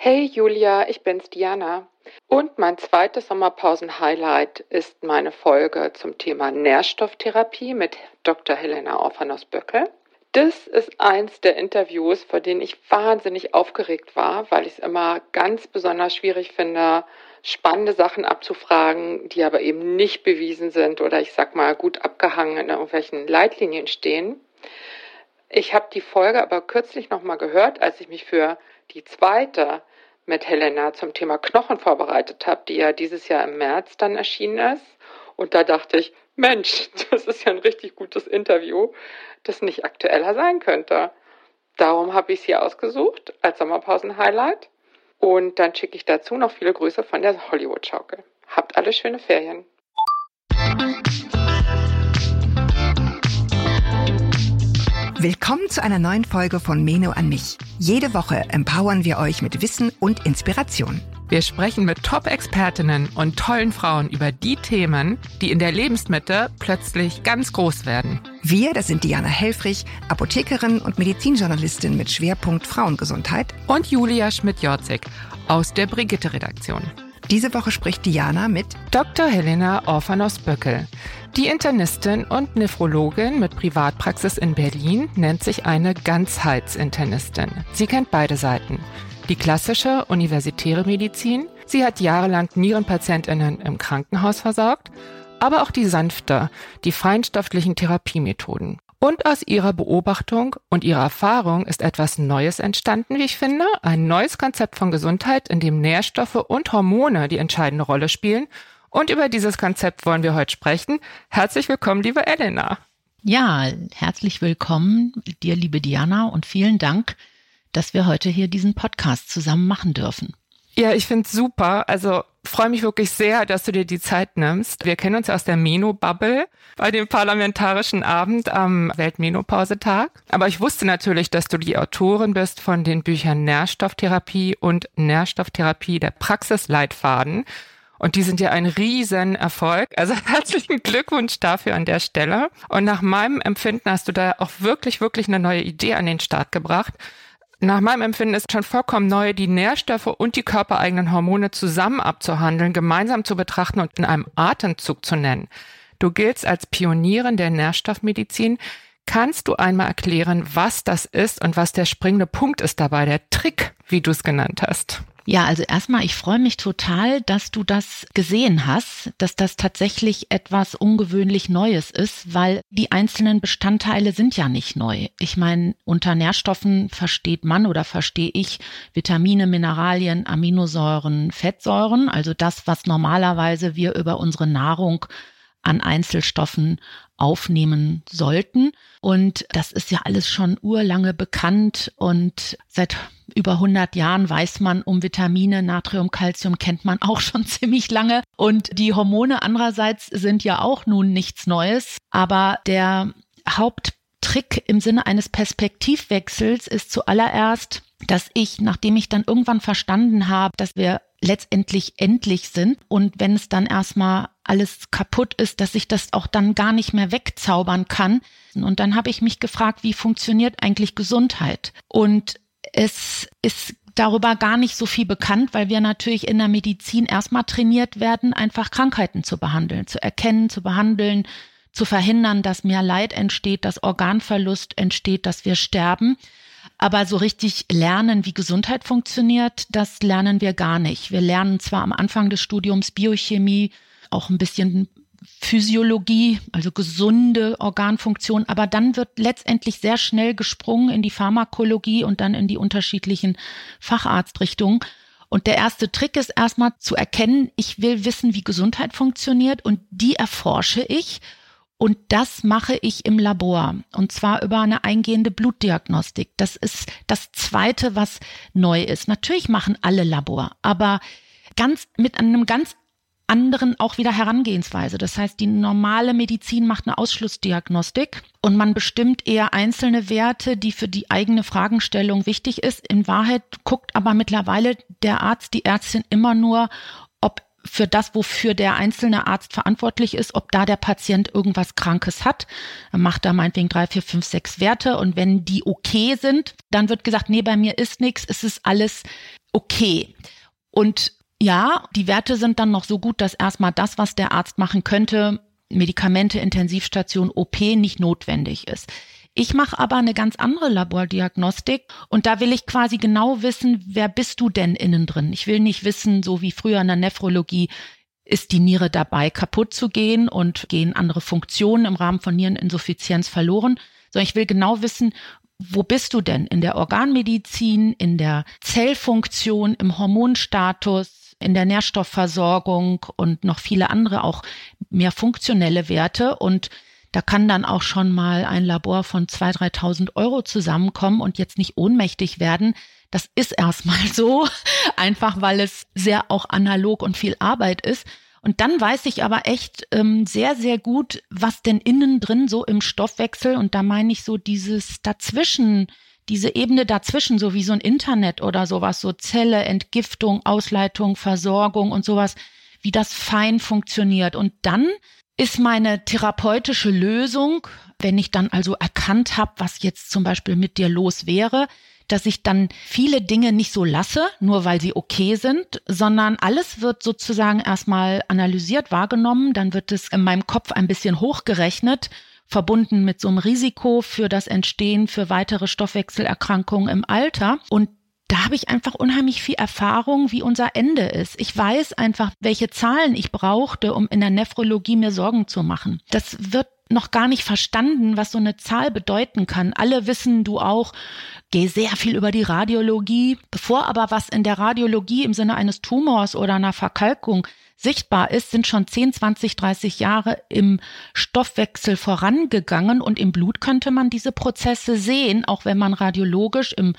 Hey Julia, ich bin's Diana. Und mein zweites Sommerpausen-Highlight ist meine Folge zum Thema Nährstofftherapie mit Dr. Helena Orphanos-Böckel. Das ist eins der Interviews, vor denen ich wahnsinnig aufgeregt war, weil ich es immer ganz besonders schwierig finde, spannende Sachen abzufragen, die aber eben nicht bewiesen sind oder ich sag mal gut abgehangen in irgendwelchen Leitlinien stehen. Ich habe die Folge aber kürzlich nochmal gehört, als ich mich für die zweite mit Helena zum Thema Knochen vorbereitet habe, die ja dieses Jahr im März dann erschienen ist. Und da dachte ich, Mensch, das ist ja ein richtig gutes Interview, das nicht aktueller sein könnte. Darum habe ich es hier ausgesucht als Sommerpausen-Highlight. Und dann schicke ich dazu noch viele Grüße von der Hollywood-Schaukel. Habt alle schöne Ferien. Willkommen zu einer neuen Folge von Meno an mich. Jede Woche empowern wir euch mit Wissen und Inspiration. Wir sprechen mit Top-Expertinnen und tollen Frauen über die Themen, die in der Lebensmitte plötzlich ganz groß werden. Wir, das sind Diana Helfrich, Apothekerin und Medizinjournalistin mit Schwerpunkt Frauengesundheit. Und Julia Schmidt-Jorzig aus der Brigitte-Redaktion. Diese Woche spricht Diana mit Dr. Helena Orphanos-Böckel. Die Internistin und Nephrologin mit Privatpraxis in Berlin nennt sich eine Ganzheitsinternistin. Sie kennt beide Seiten. Die klassische universitäre Medizin, sie hat jahrelang NierenpatientInnen im Krankenhaus versorgt, aber auch die sanfte, die feinstofflichen Therapiemethoden. Und aus ihrer Beobachtung und ihrer Erfahrung ist etwas Neues entstanden, wie ich finde. Ein neues Konzept von Gesundheit, in dem Nährstoffe und Hormone die entscheidende Rolle spielen. Und über dieses Konzept wollen wir heute sprechen. Herzlich willkommen, liebe Elena. Ja, herzlich willkommen dir, liebe Diana, und vielen Dank, dass wir heute hier diesen Podcast zusammen machen dürfen. Ja, ich finde es super. Also freue mich wirklich sehr, dass du dir die Zeit nimmst. Wir kennen uns ja aus der Meno-Bubble bei dem Parlamentarischen Abend am Weltmenopausetag. Aber ich wusste natürlich, dass du die Autorin bist von den Büchern Nährstofftherapie und Nährstofftherapie, der Praxisleitfaden. Und die sind ja ein Riesenerfolg. Also herzlichen Glückwunsch dafür an der Stelle. Und nach meinem Empfinden hast du da auch wirklich eine neue Idee an den Start gebracht. Nach meinem Empfinden ist schon vollkommen neu, die Nährstoffe und die körpereigenen Hormone zusammen abzuhandeln, gemeinsam zu betrachten und in einem Atemzug zu nennen. Du giltst als Pionierin der Nährstoffmedizin. Kannst du einmal erklären, was das ist und was der springende Punkt ist dabei, der Trick, wie du es genannt hast? Ja, also erstmal, ich freue mich total, dass du das gesehen hast, dass das tatsächlich etwas ungewöhnlich Neues ist, weil die einzelnen Bestandteile sind ja nicht neu. Ich meine, unter Nährstoffen versteht man oder verstehe ich Vitamine, Mineralien, Aminosäuren, Fettsäuren, also das, was normalerweise wir über unsere Nahrung an Einzelstoffen aufnehmen sollten. Und das ist ja alles schon urlange bekannt und seit über 100 Jahren weiß man um Vitamine, Natrium, Calcium kennt man auch schon ziemlich lange. Und die Hormone andererseits sind ja auch nun nichts Neues. Aber der Haupttrick im Sinne eines Perspektivwechsels ist zuallererst, dass ich, nachdem ich dann irgendwann verstanden habe, dass wir letztendlich endlich sind und wenn es dann erstmal alles kaputt ist, dass ich das auch dann gar nicht mehr wegzaubern kann. Und dann habe ich mich gefragt, wie funktioniert eigentlich Gesundheit? Und es ist darüber gar nicht so viel bekannt, weil wir natürlich in der Medizin erstmal trainiert werden, einfach Krankheiten zu behandeln, zu erkennen, zu behandeln, zu verhindern, dass mehr Leid entsteht, dass Organverlust entsteht, dass wir sterben. Aber so richtig lernen, wie Gesundheit funktioniert, das lernen wir gar nicht. Wir lernen zwar am Anfang des Studiums Biochemie, auch ein bisschen Physiologie, also gesunde Organfunktion, aber dann wird letztendlich sehr schnell gesprungen in die Pharmakologie und dann in die unterschiedlichen Facharztrichtungen. Und der erste Trick ist erstmal zu erkennen, ich will wissen, wie Gesundheit funktioniert und die erforsche ich. Und das mache ich im Labor und zwar über eine eingehende Blutdiagnostik. Das ist das Zweite, was neu ist. Natürlich machen alle Labor, aber mit einem ganz anderen auch wieder Herangehensweise. Das heißt, die normale Medizin macht eine Ausschlussdiagnostik und man bestimmt eher einzelne Werte, die für die eigene Fragestellung wichtig ist. In Wahrheit guckt aber mittlerweile der Arzt, die Ärztin immer nur, ob für das, wofür der einzelne Arzt verantwortlich ist, ob da der Patient irgendwas Krankes hat. Dann macht er meinetwegen 3, 4, 5, 6 Werte und wenn die okay sind, dann wird gesagt, nee, bei mir ist nichts, es ist alles okay. Und ja, die Werte sind dann noch so gut, dass erstmal das, was der Arzt machen könnte, Medikamente, Intensivstation, OP, nicht notwendig ist. Ich mache aber eine ganz andere Labordiagnostik und da will ich quasi genau wissen, wer bist du denn innen drin? Ich will nicht wissen, so wie früher in der Nephrologie, ist die Niere dabei, kaputt zu gehen und gehen andere Funktionen im Rahmen von Niereninsuffizienz verloren, sondern ich will genau wissen, wo bist du denn? In der Organmedizin, in der Zellfunktion, im Hormonstatus, in der Nährstoffversorgung und noch viele andere, auch mehr funktionelle Werte und da kann dann auch schon mal ein Labor von 2.000, 3.000 Euro zusammenkommen und jetzt nicht ohnmächtig werden. Das ist erstmal so, einfach weil es sehr auch analog und viel Arbeit ist. Und dann weiß ich aber echt sehr, sehr gut, was denn innen drin so im Stoffwechsel, und da meine ich so dieses Dazwischen, diese Ebene dazwischen, so wie so ein Internet oder sowas, so Zelle, Entgiftung, Ausleitung, Versorgung und sowas, wie das fein funktioniert. Und dann ist meine therapeutische Lösung, wenn ich dann also erkannt habe, was jetzt zum Beispiel mit dir los wäre, dass ich dann viele Dinge nicht so lasse, nur weil sie okay sind, sondern alles wird sozusagen erstmal analysiert, wahrgenommen, dann wird es in meinem Kopf ein bisschen hochgerechnet, verbunden mit so einem Risiko für das Entstehen für weitere Stoffwechselerkrankungen im Alter. Und da habe ich einfach unheimlich viel Erfahrung, wie unser Ende ist. Ich weiß einfach, welche Zahlen ich brauchte, um in der Nephrologie mir Sorgen zu machen. Das wird noch gar nicht verstanden, was so eine Zahl bedeuten kann. Alle wissen, du auch, geh sehr viel über die Radiologie. Bevor aber was in der Radiologie im Sinne eines Tumors oder einer Verkalkung sichtbar ist, sind schon 10, 20, 30 Jahre im Stoffwechsel vorangegangen und im Blut könnte man diese Prozesse sehen, auch wenn man radiologisch im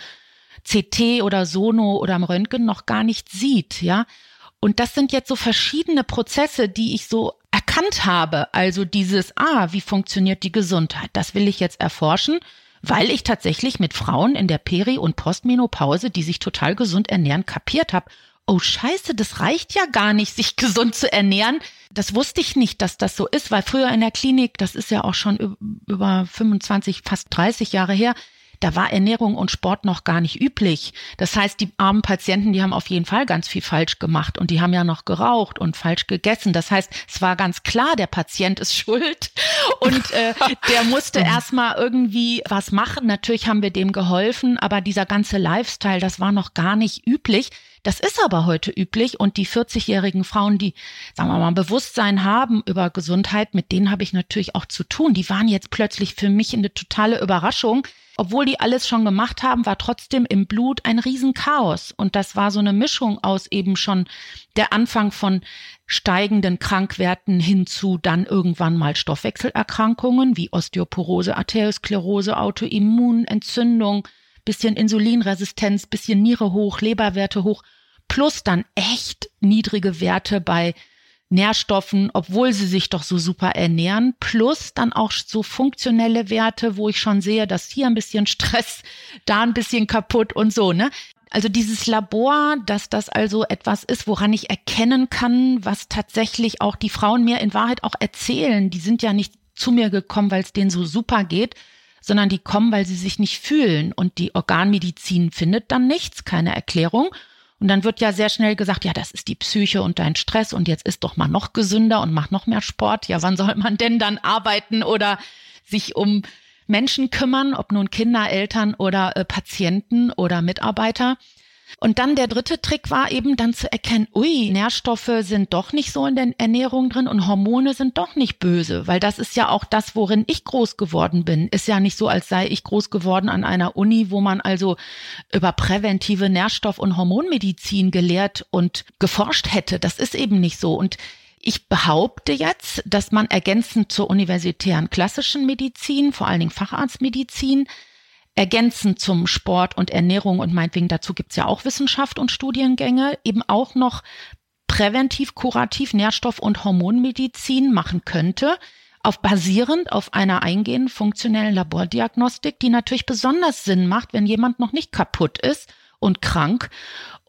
CT oder Sono oder im Röntgen noch gar nicht sieht, ja. Und das sind jetzt so verschiedene Prozesse, die ich so erkannt habe. Also dieses, wie funktioniert die Gesundheit? Das will ich jetzt erforschen, weil ich tatsächlich mit Frauen in der Peri- und Postmenopause, die sich total gesund ernähren, kapiert habe. Oh Scheiße, das reicht ja gar nicht, sich gesund zu ernähren. Das wusste ich nicht, dass das so ist, weil früher in der Klinik, das ist ja auch schon über 25, fast 30 Jahre her, da war Ernährung und Sport noch gar nicht üblich. Das heißt, die armen Patienten, die haben auf jeden Fall ganz viel falsch gemacht und die haben ja noch geraucht und falsch gegessen. Das heißt, es war ganz klar, der Patient ist schuld und der musste erstmal irgendwie was machen. Natürlich haben wir dem geholfen, aber dieser ganze Lifestyle, das war noch gar nicht üblich. Das ist aber heute üblich und die 40-jährigen Frauen, die, sagen wir mal, Bewusstsein haben über Gesundheit, mit denen habe ich natürlich auch zu tun. Die waren jetzt plötzlich für mich eine totale Überraschung. Obwohl die alles schon gemacht haben, war trotzdem im Blut ein Riesenchaos. Und das war so eine Mischung aus eben schon der Anfang von steigenden Krankwerten hin zu dann irgendwann mal Stoffwechselerkrankungen wie Osteoporose, Arteriosklerose, Autoimmunentzündung, bisschen Insulinresistenz, bisschen Niere hoch, Leberwerte hoch, plus dann echt niedrige Werte bei Nährstoffen, obwohl sie sich doch so super ernähren, plus dann auch so funktionelle Werte, wo ich schon sehe, dass hier ein bisschen Stress, da ein bisschen kaputt und so, ne? Also dieses Labor, dass das also etwas ist, woran ich erkennen kann, was tatsächlich auch die Frauen mir in Wahrheit auch erzählen. Die sind ja nicht zu mir gekommen, weil es denen so super geht, sondern die kommen, weil sie sich nicht fühlen. Und die Organmedizin findet dann nichts, keine Erklärung. Und dann wird ja sehr schnell gesagt, ja, das ist die Psyche und dein Stress und jetzt ist doch mal noch gesünder und mach noch mehr Sport. Ja, wann soll man denn dann arbeiten oder sich um Menschen kümmern, ob nun Kinder, Eltern oder Patienten oder Mitarbeiter? Und dann der dritte Trick war eben dann zu erkennen, Nährstoffe sind doch nicht so in der Ernährung drin und Hormone sind doch nicht böse, weil das ist ja auch das, worin ich groß geworden bin. Ist ja nicht so, als sei ich groß geworden an einer Uni, wo man also über präventive Nährstoff- und Hormonmedizin gelehrt und geforscht hätte. Das ist eben nicht so. Und ich behaupte jetzt, dass man ergänzend zur universitären klassischen Medizin, vor allen Dingen Facharztmedizin, ergänzend zum Sport und Ernährung und meinetwegen dazu gibt's ja auch Wissenschaft und Studiengänge, eben auch noch präventiv, kurativ Nährstoff- und Hormonmedizin machen könnte, basierend auf einer eingehenden funktionellen Labordiagnostik, die natürlich besonders Sinn macht, wenn jemand noch nicht kaputt ist und krank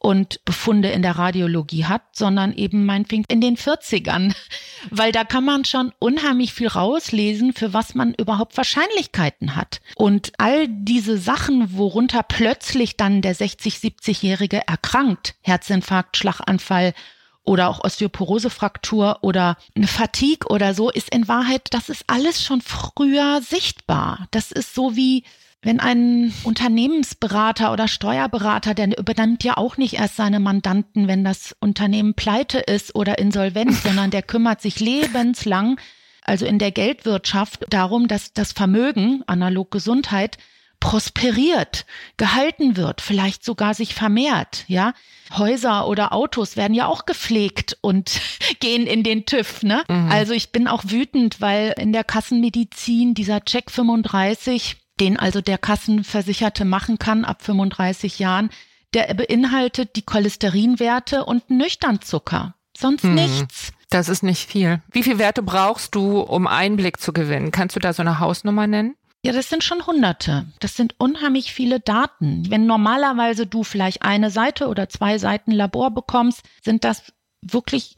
und Befunde in der Radiologie hat, sondern eben meinetwegen in den 40ern. Weil da kann man schon unheimlich viel rauslesen, für was man überhaupt Wahrscheinlichkeiten hat. Und all diese Sachen, worunter plötzlich dann der 60-, 70-Jährige erkrankt, Herzinfarkt, Schlaganfall oder auch Osteoporosefraktur oder eine Fatigue oder so, ist in Wahrheit, das ist alles schon früher sichtbar. Das ist so wie wenn ein Unternehmensberater oder Steuerberater, der übernimmt ja auch nicht erst seine Mandanten, wenn das Unternehmen pleite ist oder insolvent, sondern der kümmert sich lebenslang, also in der Geldwirtschaft, darum, dass das Vermögen, analog Gesundheit, prosperiert, gehalten wird, vielleicht sogar sich vermehrt, ja. Häuser oder Autos werden ja auch gepflegt und gehen in den TÜV, ne? Mhm. Also ich bin auch wütend, weil in der Kassenmedizin dieser Check 35, den also der Kassenversicherte machen kann ab 35 Jahren, der beinhaltet die Cholesterinwerte und Nüchternzucker. Sonst nichts. Das ist nicht viel. Wie viele Werte brauchst du, um Einblick zu gewinnen? Kannst du da so eine Hausnummer nennen? Ja, das sind schon Hunderte. Das sind unheimlich viele Daten. Wenn normalerweise du vielleicht eine Seite oder 2 Seiten Labor bekommst, sind das wirklich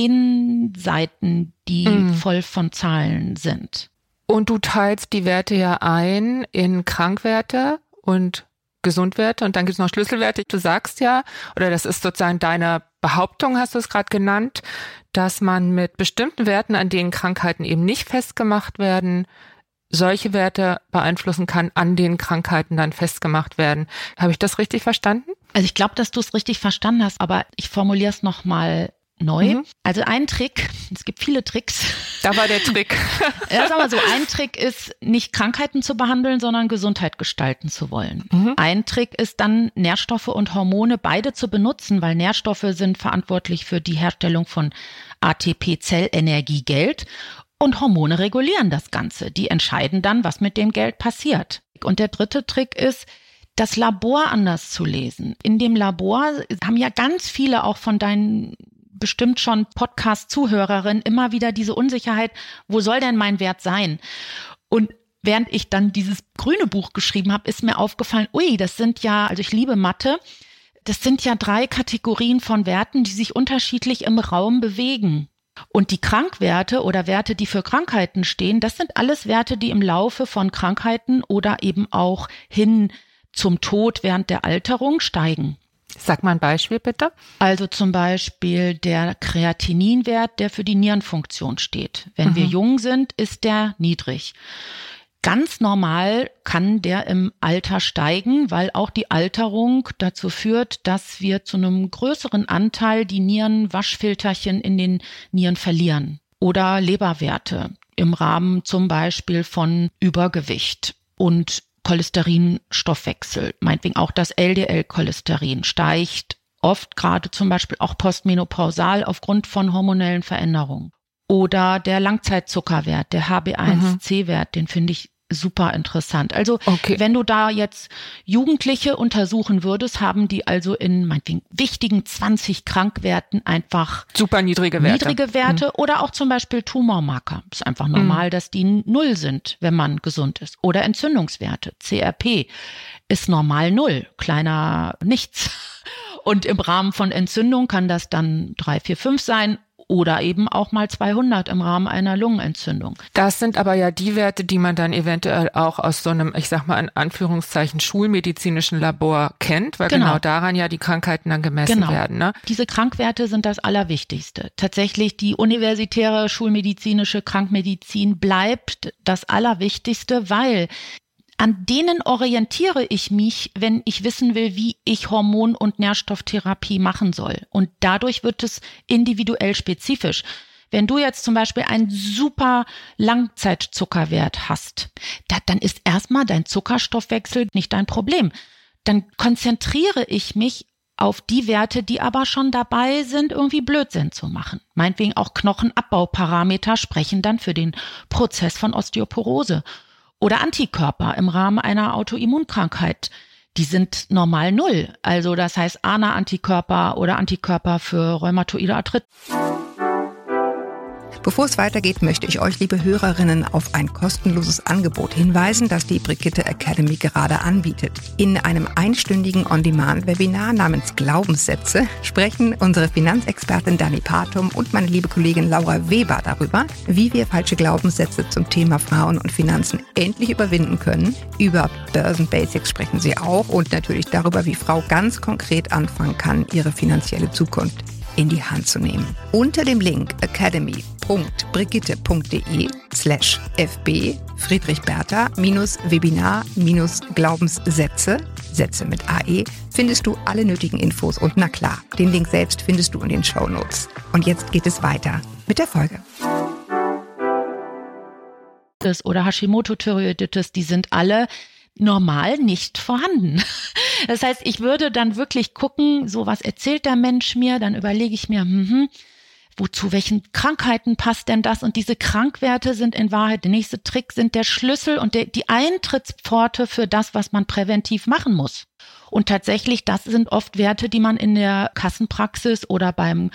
10 Seiten, die voll von Zahlen sind. Und du teilst die Werte ja ein in Krankwerte und Gesundwerte und dann gibt es noch Schlüsselwerte. Du sagst ja, oder das ist sozusagen deine Behauptung, hast du es gerade genannt, dass man mit bestimmten Werten, an denen Krankheiten eben nicht festgemacht werden, solche Werte beeinflussen kann, an denen Krankheiten dann festgemacht werden. Habe ich das richtig verstanden? Also ich glaube, dass du es richtig verstanden hast, aber ich formuliere es nochmal neu. Also ein Trick, es gibt viele Tricks. Da war der Trick. Ja, sag mal so, ein Trick ist, nicht Krankheiten zu behandeln, sondern Gesundheit gestalten zu wollen. Ein Trick ist dann, Nährstoffe und Hormone beide zu benutzen, weil Nährstoffe sind verantwortlich für die Herstellung von ATP, Zellenergie, Geld. Und Hormone regulieren das Ganze. Die entscheiden dann, was mit dem Geld passiert. Und der dritte Trick ist, das Labor anders zu lesen. In dem Labor haben ja ganz viele auch von deinen bestimmt schon Podcast-Zuhörerinnen immer wieder diese Unsicherheit, wo soll denn mein Wert sein? Und während ich dann dieses grüne Buch geschrieben habe, ist mir aufgefallen, das sind ja, also ich liebe Mathe, das sind ja 3 Kategorien von Werten, die sich unterschiedlich im Raum bewegen. Und die Krankwerte oder Werte, die für Krankheiten stehen, das sind alles Werte, die im Laufe von Krankheiten oder eben auch hin zum Tod während der Alterung steigen. Sag mal ein Beispiel bitte. Also zum Beispiel der Kreatininwert, der für die Nierenfunktion steht. Wenn wir jung sind, ist der niedrig. Ganz normal kann der im Alter steigen, weil auch die Alterung dazu führt, dass wir zu einem größeren Anteil die Nierenwaschfilterchen in den Nieren verlieren. Oder Leberwerte im Rahmen zum Beispiel von Übergewicht und Cholesterinstoffwechsel, meinetwegen auch das LDL-Cholesterin steigt oft, gerade zum Beispiel auch postmenopausal aufgrund von hormonellen Veränderungen. Oder der Langzeitzuckerwert, der HbA1c-Wert, den finde ich super interessant. Also wenn du da jetzt Jugendliche untersuchen würdest, haben die also in meinetwegen wichtigen 20 Krankwerten einfach super niedrige Werte oder auch zum Beispiel Tumormarker. Ist einfach normal, dass die 0 sind, wenn man gesund ist. Oder Entzündungswerte, CRP ist normal 0, kleiner nichts. Und im Rahmen von Entzündung kann das dann 3, 4, 5 sein. Oder eben auch mal 200 im Rahmen einer Lungenentzündung. Das sind aber ja die Werte, die man dann eventuell auch aus so einem, ich sag mal in Anführungszeichen, schulmedizinischen Labor kennt, weil genau daran ja die Krankheiten dann gemessen werden. Ne? Diese Krankwerte sind das Allerwichtigste. Tatsächlich die universitäre schulmedizinische Krankmedizin bleibt das Allerwichtigste, weil an denen orientiere ich mich, wenn ich wissen will, wie ich Hormon- und Nährstofftherapie machen soll. Und dadurch wird es individuell spezifisch. Wenn du jetzt zum Beispiel einen super Langzeitzuckerwert hast, dann ist erstmal dein Zuckerstoffwechsel nicht dein Problem. Dann konzentriere ich mich auf die Werte, die aber schon dabei sind, irgendwie Blödsinn zu machen. Meinetwegen auch Knochenabbauparameter sprechen dann für den Prozess von Osteoporose. Oder Antikörper im Rahmen einer Autoimmunkrankheit. Die sind normal 0. Also das heißt ANA-Antikörper oder Antikörper für rheumatoide Arthritis. Bevor es weitergeht, möchte ich euch, liebe Hörerinnen, auf ein kostenloses Angebot hinweisen, das die Brigitte Academy gerade anbietet. In einem einstündigen On-Demand-Webinar namens Glaubenssätze sprechen unsere Finanzexpertin Dani Partum und meine liebe Kollegin Laura Weber darüber, wie wir falsche Glaubenssätze zum Thema Frauen und Finanzen endlich überwinden können. Über Börsenbasics sprechen sie auch und natürlich darüber, wie Frau ganz konkret anfangen kann, ihre finanzielle Zukunft in die Hand zu nehmen. Unter dem Link academy.brigitte.de/fb Friedrich Bertha Webinar Glaubenssätze, Sätze mit AE, findest du alle nötigen Infos und na klar, den Link selbst findest du in den Shownotes. Und jetzt geht es weiter mit der Folge. Oder Hashimoto-Thyreoiditis, die sind alle normal nicht vorhanden. Das heißt, ich würde dann wirklich gucken, so was erzählt der Mensch mir, dann überlege ich mir, wozu welchen Krankheiten passt denn das? Und diese Krankwerte sind in Wahrheit, der nächste Trick sind der Schlüssel und die Eintrittspforte für das, was man präventiv machen muss. Und tatsächlich, das sind oft Werte, die man in der Kassenpraxis oder beim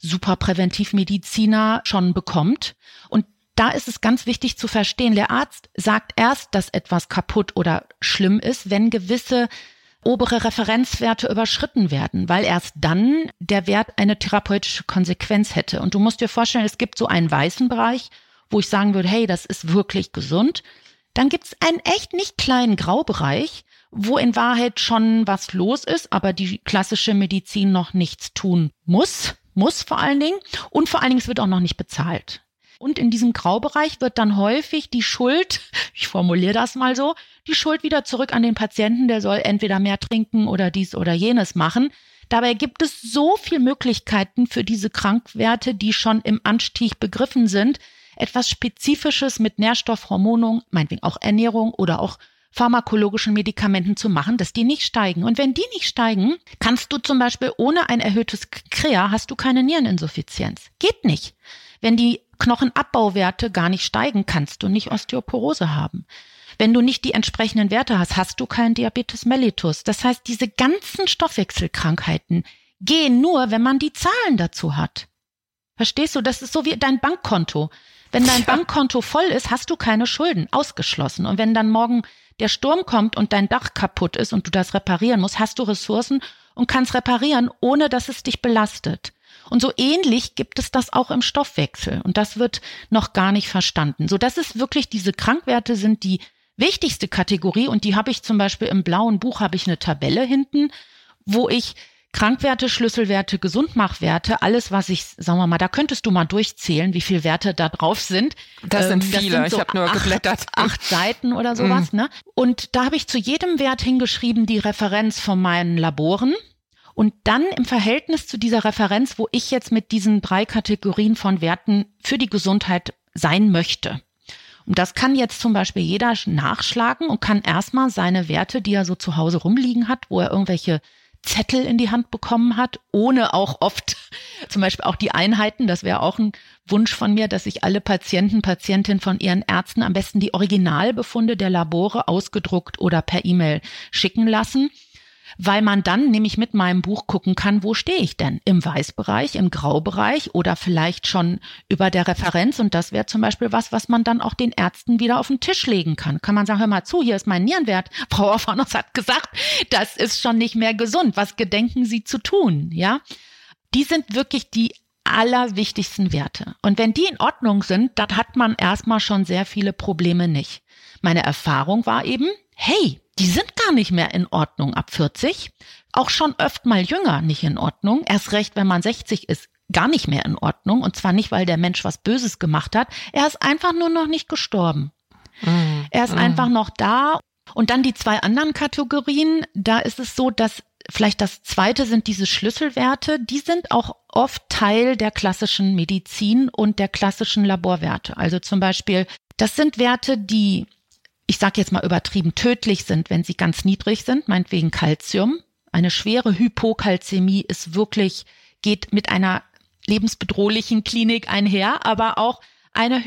Superpräventivmediziner schon bekommt. Und da ist es ganz wichtig zu verstehen, der Arzt sagt erst, dass etwas kaputt oder schlimm ist, wenn gewisse obere Referenzwerte überschritten werden, weil erst dann der Wert eine therapeutische Konsequenz hätte. Und du musst dir vorstellen, es gibt so einen weißen Bereich, wo ich sagen würde, hey, das ist wirklich gesund. Dann gibt es einen echt nicht kleinen Graubereich, wo in Wahrheit schon was los ist, aber die klassische Medizin noch nichts tun muss vor allen Dingen. Und vor allen Dingen, es wird auch noch nicht bezahlt. Und in diesem Graubereich wird dann häufig die Schuld, ich formuliere das mal so, die Schuld wieder zurück an den Patienten, der soll entweder mehr trinken oder dies oder jenes machen. Dabei gibt es so viele Möglichkeiten für diese Krankwerte, die schon im Anstieg begriffen sind, etwas Spezifisches mit Nährstoffhormonen, meinetwegen auch Ernährung oder auch pharmakologischen Medikamenten zu machen, dass die nicht steigen. Und wenn die nicht steigen, kannst du zum Beispiel ohne ein erhöhtes CREA hast du keine Niereninsuffizienz. Geht nicht. Wenn die Knochenabbauwerte gar nicht steigen, kannst du nicht Osteoporose haben. Wenn du nicht die entsprechenden Werte hast, hast du keinen Diabetes mellitus. Das heißt, diese ganzen Stoffwechselkrankheiten gehen nur, wenn man die Zahlen dazu hat. Verstehst du? Das ist so wie dein Bankkonto. Wenn dein Bankkonto voll ist, hast du keine Schulden, ausgeschlossen. Und wenn dann morgen der Sturm kommt und dein Dach kaputt ist und du das reparieren musst, hast du Ressourcen und kannst reparieren, ohne dass es dich belastet. Und so ähnlich gibt es das auch im Stoffwechsel. Und das wird noch gar nicht verstanden. So, das ist wirklich, diese Krankwerte sind die wichtigste Kategorie. Und die habe ich zum Beispiel im blauen Buch, habe ich eine Tabelle hinten, wo ich Krankwerte, Schlüsselwerte, Gesundmachwerte, alles, was ich, sagen wir mal, da könntest du mal durchzählen, wie viele Werte da drauf sind. Das sind viele, so ich habe nur geblättert. 8 Seiten oder sowas, ne? Und da habe ich zu jedem Wert hingeschrieben, die Referenz von meinen Laboren. Und dann im Verhältnis zu dieser Referenz, wo ich jetzt mit diesen 3 Kategorien von Werten für die Gesundheit sein möchte. Und das kann jetzt zum Beispiel jeder nachschlagen und kann erstmal seine Werte, die er so zu Hause rumliegen hat, wo er irgendwelche Zettel in die Hand bekommen hat, ohne auch oft zum Beispiel auch die Einheiten, das wäre auch ein Wunsch von mir, dass sich alle Patientinnen von ihren Ärzten am besten die Originalbefunde der Labore ausgedruckt oder per E-Mail schicken lassen. Weil man dann nämlich mit meinem Buch gucken kann, wo stehe ich denn? Im Weißbereich, im Graubereich oder vielleicht schon über der Referenz. Und das wäre zum Beispiel was man dann auch den Ärzten wieder auf den Tisch legen kann. Kann man sagen, hör mal zu, hier ist mein Nierenwert. Frau Orphanos hat gesagt, das ist schon nicht mehr gesund. Was gedenken Sie zu tun? Ja, die sind wirklich die allerwichtigsten Werte. Und wenn die in Ordnung sind, dann hat man erstmal schon sehr viele Probleme nicht. Meine Erfahrung war eben, hey, die sind gar nicht mehr in Ordnung ab 40, auch schon öfter mal jünger nicht in Ordnung, erst recht, wenn man 60 ist, gar nicht mehr in Ordnung und zwar nicht, weil der Mensch was Böses gemacht hat, er ist einfach nur noch nicht gestorben. Er ist einfach noch da. Und dann die 2 anderen Kategorien, da ist es so, dass vielleicht das zweite sind diese Schlüsselwerte, die sind auch oft Teil der klassischen Medizin und der klassischen Laborwerte. Also zum Beispiel, das sind Werte, die, ich sage jetzt mal übertrieben, tödlich sind, wenn sie ganz niedrig sind, meinetwegen Calcium. Eine schwere Hypokalzämie ist wirklich, geht mit einer lebensbedrohlichen Klinik einher, aber auch eine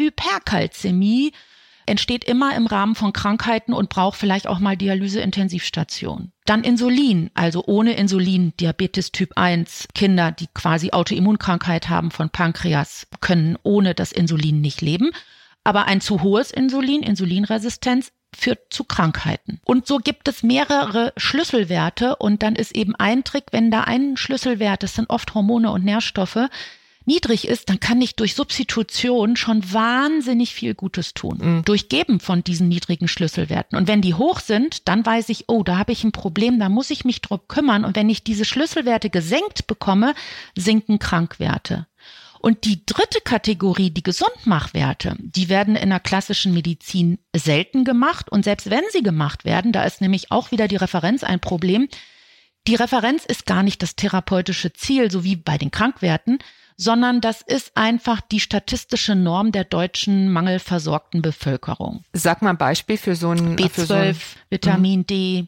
Hyperkalzämie entsteht immer im Rahmen von Krankheiten und braucht vielleicht auch mal Dialyse-Intensivstation. Dann Insulin, also ohne Insulin, Diabetes Typ 1, Kinder, die quasi Autoimmunkrankheit haben von Pankreas, können ohne das Insulin nicht leben. Aber ein zu hohes Insulin, Insulinresistenz, führt zu Krankheiten. Und so gibt es mehrere Schlüsselwerte und dann ist eben ein Trick, wenn da ein Schlüsselwert, das sind oft Hormone und Nährstoffe, niedrig ist, dann kann ich durch Substitution schon wahnsinnig viel Gutes tun. Durch Geben von diesen niedrigen Schlüsselwerten. Und wenn die hoch sind, dann weiß ich, oh, da habe ich ein Problem, da muss ich mich drum kümmern. Und wenn ich diese Schlüsselwerte gesenkt bekomme, sinken Krankwerte. Und die dritte Kategorie, die Gesundmachwerte, die werden in der klassischen Medizin selten gemacht. Und selbst wenn sie gemacht werden, da ist nämlich auch wieder die Referenz ein Problem. Die Referenz ist gar nicht das therapeutische Ziel, so wie bei den Krankwerten, sondern das ist einfach die statistische Norm der deutschen mangelversorgten Bevölkerung. Sag mal ein Beispiel für so ein B12, Vitamin D,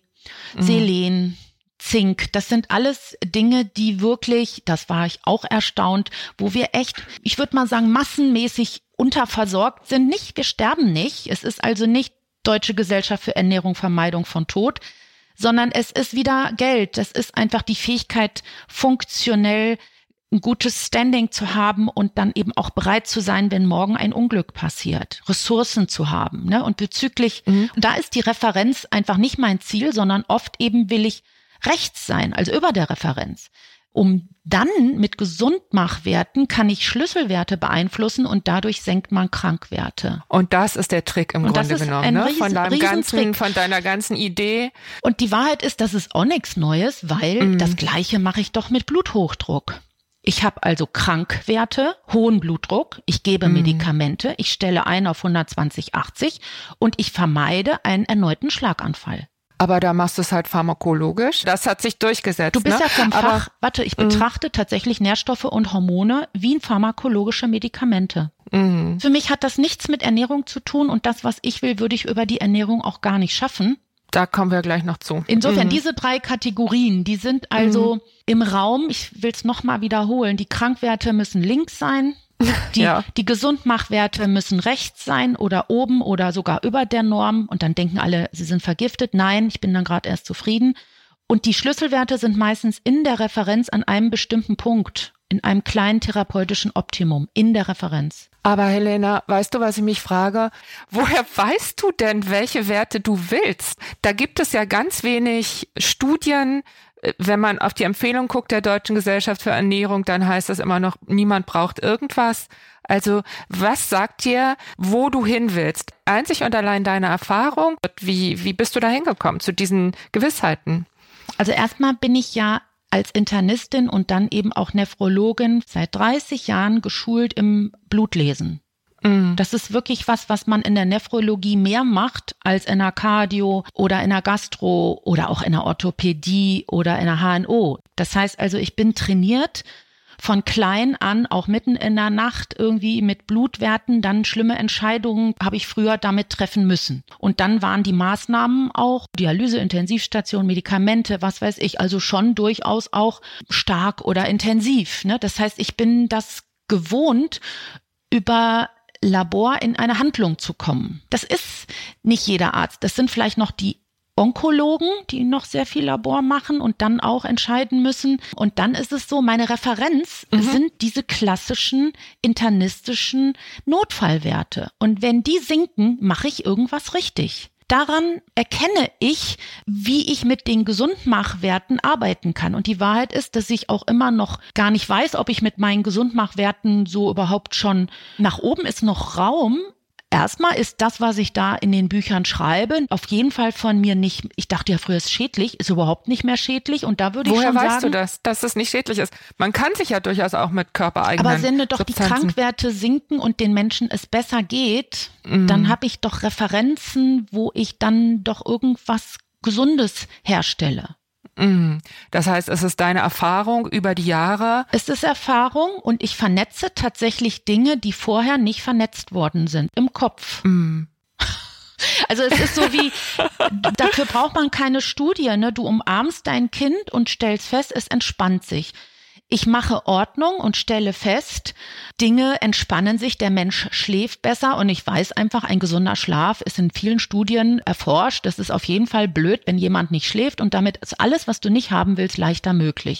Selen, Zink, das sind alles Dinge, die wirklich, das war ich auch erstaunt, wo wir echt, ich würde mal sagen, massenmäßig unterversorgt sind. Nicht, wir sterben nicht. Es ist also nicht Deutsche Gesellschaft für Ernährung, Vermeidung von Tod, sondern es ist wieder Geld. Das ist einfach die Fähigkeit, funktionell ein gutes Standing zu haben und dann eben auch bereit zu sein, wenn morgen ein Unglück passiert, Ressourcen zu haben. Ne? Und bezüglich, da ist die Referenz einfach nicht mein Ziel, sondern oft eben will ich rechts sein, also über der Referenz. Um dann mit Gesundmachwerten kann ich Schlüsselwerte beeinflussen und dadurch senkt man Krankwerte. Und das ist der Trick im Grunde genommen, ne? Von deiner ganzen Idee. Und die Wahrheit ist, das ist auch nichts Neues, weil das Gleiche mache ich doch mit Bluthochdruck. Ich habe also Krankwerte, hohen Blutdruck, ich gebe Medikamente, ich stelle ein auf 120/80 und ich vermeide einen erneuten Schlaganfall. Aber da machst du es halt pharmakologisch. Das hat sich durchgesetzt. Du bist ja vom Fach. Warte, ich betrachte tatsächlich Nährstoffe und Hormone wie pharmakologische Medikamente. Für mich hat das nichts mit Ernährung zu tun und das, was ich will, würde ich über die Ernährung auch gar nicht schaffen. Da kommen wir gleich noch zu. Insofern, diese 3 Kategorien, die sind also im Raum, ich will es nochmal wiederholen, die Krankwerte müssen links sein, die Gesundmachwerte müssen rechts sein oder oben oder sogar über der Norm und dann denken alle, sie sind vergiftet. Nein, ich bin dann gerade erst zufrieden. Und die Schlüsselwerte sind meistens in der Referenz an einem bestimmten Punkt, in einem kleinen therapeutischen Optimum, in der Referenz. Aber Helena, weißt du, was ich mich frage? Woher weißt du denn, welche Werte du willst? Da gibt es ja ganz wenig Studien. Wenn man auf die Empfehlung guckt der Deutschen Gesellschaft für Ernährung, dann heißt das immer noch, niemand braucht irgendwas. Also was sagt dir, wo du hin willst? Einzig und allein deine Erfahrung? Wie bist du da hingekommen zu diesen Gewissheiten? Also erstmal bin ich ja als Internistin und dann eben auch Nephrologin seit 30 Jahren geschult im Blutlesen. Das ist wirklich was man in der Nephrologie mehr macht als in der Cardio oder in der Gastro oder auch in der Orthopädie oder in der HNO. Das heißt also, ich bin trainiert von klein an, auch mitten in der Nacht irgendwie mit Blutwerten, dann schlimme Entscheidungen habe ich früher damit treffen müssen. Und dann waren die Maßnahmen auch, Dialyse, Intensivstation, Medikamente, was weiß ich, also schon durchaus auch stark oder intensiv. Ne? Das heißt, ich bin das gewohnt, über Labor in eine Handlung zu kommen. Das ist nicht jeder Arzt. Das sind vielleicht noch die Onkologen, die noch sehr viel Labor machen und dann auch entscheiden müssen. Und dann ist es so, meine Referenz sind diese klassischen internistischen Notfallwerte. Und wenn die sinken, mache ich irgendwas richtig. Daran erkenne ich, wie ich mit den Gesundmachwerten arbeiten kann. Und die Wahrheit ist, dass ich auch immer noch gar nicht weiß, ob ich mit meinen Gesundmachwerten so überhaupt schon nach oben ist noch Raum. Erstmal ist das, was ich da in den Büchern schreibe, auf jeden Fall von mir nicht, ich dachte ja früher, es ist schädlich, ist überhaupt nicht mehr schädlich und da würde ich schon sagen. Woher weißt du das, dass es nicht schädlich ist? Man kann sich ja durchaus auch mit körpereigenen Aber wenn doch die Krankwerte sinken und den Menschen es besser geht, dann habe ich doch Referenzen, wo ich dann doch irgendwas Gesundes herstelle. Das heißt, es ist deine Erfahrung über die Jahre? Es ist Erfahrung und ich vernetze tatsächlich Dinge, die vorher nicht vernetzt worden sind, im Kopf. Also es ist so wie, dafür braucht man keine Studie, ne? Du umarmst dein Kind und stellst fest, es entspannt sich. Ich mache Ordnung und stelle fest, Dinge entspannen sich, der Mensch schläft besser und ich weiß einfach, ein gesunder Schlaf ist in vielen Studien erforscht. Das ist auf jeden Fall blöd, wenn jemand nicht schläft und damit ist alles, was du nicht haben willst, leichter möglich.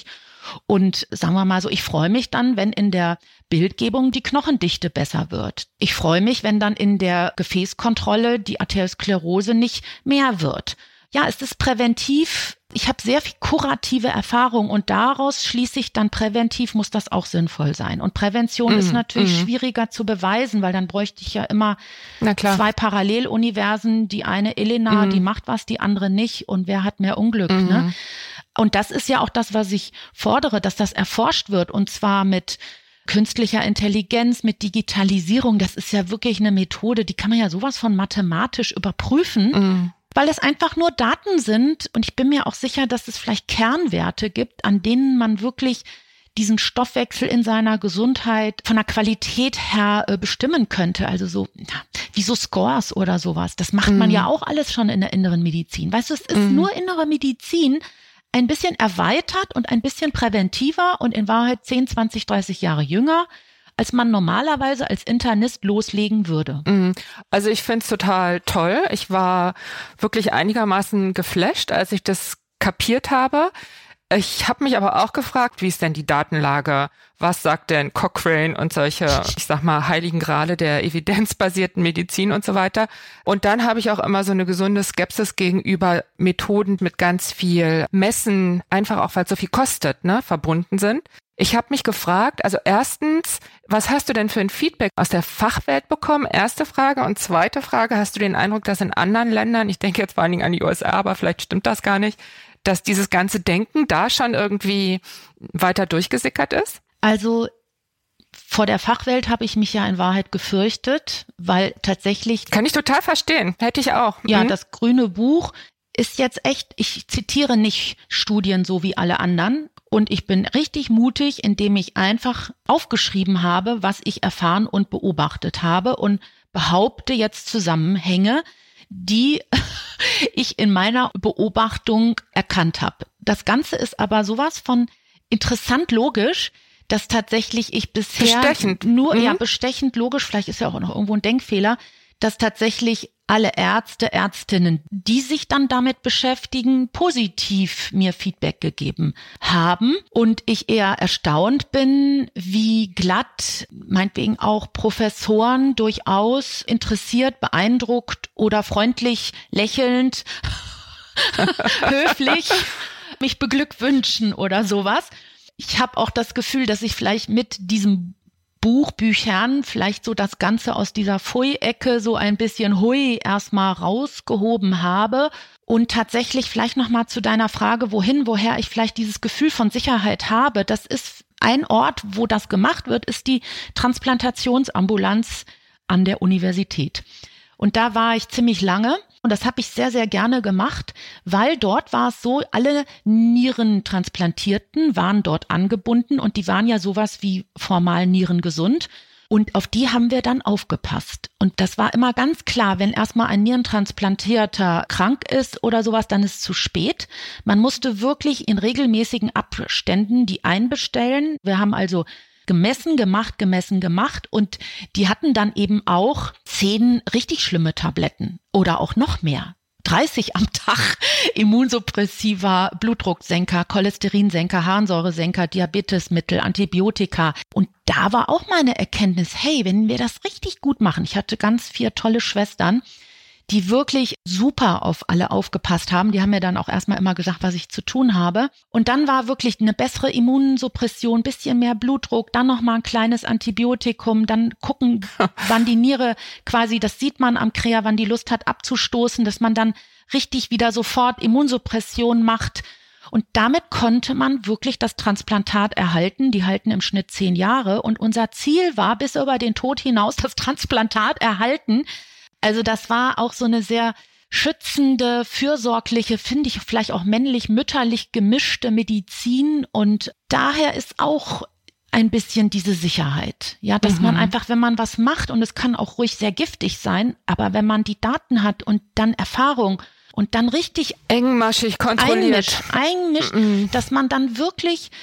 Und sagen wir mal so, ich freue mich dann, wenn in der Bildgebung die Knochendichte besser wird. Ich freue mich, wenn dann in der Gefäßkontrolle die Arteriosklerose nicht mehr wird. Ja, es ist präventiv. Ich habe sehr viel kurative Erfahrung und daraus schließe ich dann, präventiv muss das auch sinnvoll sein. Und Prävention ist natürlich schwieriger zu beweisen, weil dann bräuchte ich ja immer zwei Paralleluniversen. Die eine Elena, die macht was, die andere nicht. Und wer hat mehr Unglück, ne? Und das ist ja auch das, was ich fordere, dass das erforscht wird. Und zwar mit künstlicher Intelligenz, mit Digitalisierung. Das ist ja wirklich eine Methode, die kann man ja sowas von mathematisch überprüfen. Weil es einfach nur Daten sind und ich bin mir auch sicher, dass es vielleicht Kernwerte gibt, an denen man wirklich diesen Stoffwechsel in seiner Gesundheit von der Qualität her bestimmen könnte. Also so wie so Scores oder sowas. Das macht man ja auch alles schon in der inneren Medizin. Weißt du, es ist nur innere Medizin, ein bisschen erweitert und ein bisschen präventiver und in Wahrheit 10, 20, 30 Jahre jünger, als man normalerweise als Internist loslegen würde. Also ich finde es total toll. Ich war wirklich einigermaßen geflasht, als ich das kapiert habe. Ich habe mich aber auch gefragt, wie ist denn die Datenlage? Was sagt denn Cochrane und solche, ich sag mal, heiligen Grale der evidenzbasierten Medizin und so weiter? Und dann habe ich auch immer so eine gesunde Skepsis gegenüber Methoden mit ganz viel Messen, einfach auch, weil es so viel kostet, ne, verbunden sind. Ich habe mich gefragt, also erstens, was hast du denn für ein Feedback aus der Fachwelt bekommen? Erste Frage. Und zweite Frage, hast du den Eindruck, dass in anderen Ländern, ich denke jetzt vor allen Dingen an die USA, aber vielleicht stimmt das gar nicht, dass dieses ganze Denken da schon irgendwie weiter durchgesickert ist? Also vor der Fachwelt habe ich mich ja in Wahrheit gefürchtet, weil tatsächlich... Kann ich total verstehen, hätte ich auch. Ja, das grüne Buch ist jetzt echt, ich zitiere nicht Studien so wie alle anderen und ich bin richtig mutig, indem ich einfach aufgeschrieben habe, was ich erfahren und beobachtet habe und behaupte jetzt Zusammenhänge, die ich in meiner Beobachtung erkannt habe. Das Ganze ist aber sowas von interessant logisch, dass tatsächlich ich bisher bestechend logisch, vielleicht ist ja auch noch irgendwo ein Denkfehler, dass tatsächlich alle Ärzte, Ärztinnen, die sich dann damit beschäftigen, positiv mir Feedback gegeben haben und ich eher erstaunt bin, wie glatt meinetwegen auch Professoren durchaus interessiert, beeindruckt oder freundlich, lächelnd, höflich mich beglückwünschen oder sowas. Ich habe auch das Gefühl, dass ich vielleicht mit diesem Büchern vielleicht so das Ganze aus dieser Pfui-Ecke so ein bisschen hui erstmal rausgehoben habe und tatsächlich vielleicht nochmal zu deiner Frage, woher ich vielleicht dieses Gefühl von Sicherheit habe. Das ist ein Ort, wo das gemacht wird, ist die Transplantationsambulanz an der Universität. Und da war ich ziemlich lange und das habe ich sehr, sehr gerne gemacht, weil dort war es so, alle Nierentransplantierten waren dort angebunden und die waren ja sowas wie formal nierengesund und auf die haben wir dann aufgepasst. Und das war immer ganz klar, wenn erstmal ein Nierentransplantierter krank ist oder sowas, dann ist es zu spät. Man musste wirklich in regelmäßigen Abständen die einbestellen. Wir haben also gemessen gemacht und die hatten dann eben auch 10 richtig schlimme Tabletten oder auch noch mehr. 30 am Tag, Immunsuppressiva, Blutdrucksenker, Cholesterinsenker, Harnsäuresenker, Diabetesmittel, Antibiotika. Und da war auch meine Erkenntnis, hey, wenn wir das richtig gut machen, ich hatte ganz 4 tolle Schwestern, die wirklich super auf alle aufgepasst haben. Die haben mir dann auch erstmal immer gesagt, was ich zu tun habe. Und dann war wirklich eine bessere Immunsuppression, bisschen mehr Blutdruck, dann nochmal ein kleines Antibiotikum, dann gucken, wann die Niere quasi, das sieht man am Krea, wann die Lust hat abzustoßen, dass man dann richtig wieder sofort Immunsuppression macht. Und damit konnte man wirklich das Transplantat erhalten. Die halten im Schnitt 10 Jahre. Und unser Ziel war, bis über den Tod hinaus das Transplantat erhalten. Also das war auch so eine sehr schützende, fürsorgliche, finde ich vielleicht auch männlich-mütterlich gemischte Medizin und daher ist auch ein bisschen diese Sicherheit, ja, dass man einfach, wenn man was macht und es kann auch ruhig sehr giftig sein, aber wenn man die Daten hat und dann Erfahrung und dann richtig engmaschig kontrolliert einmischt, dass man dann wirklich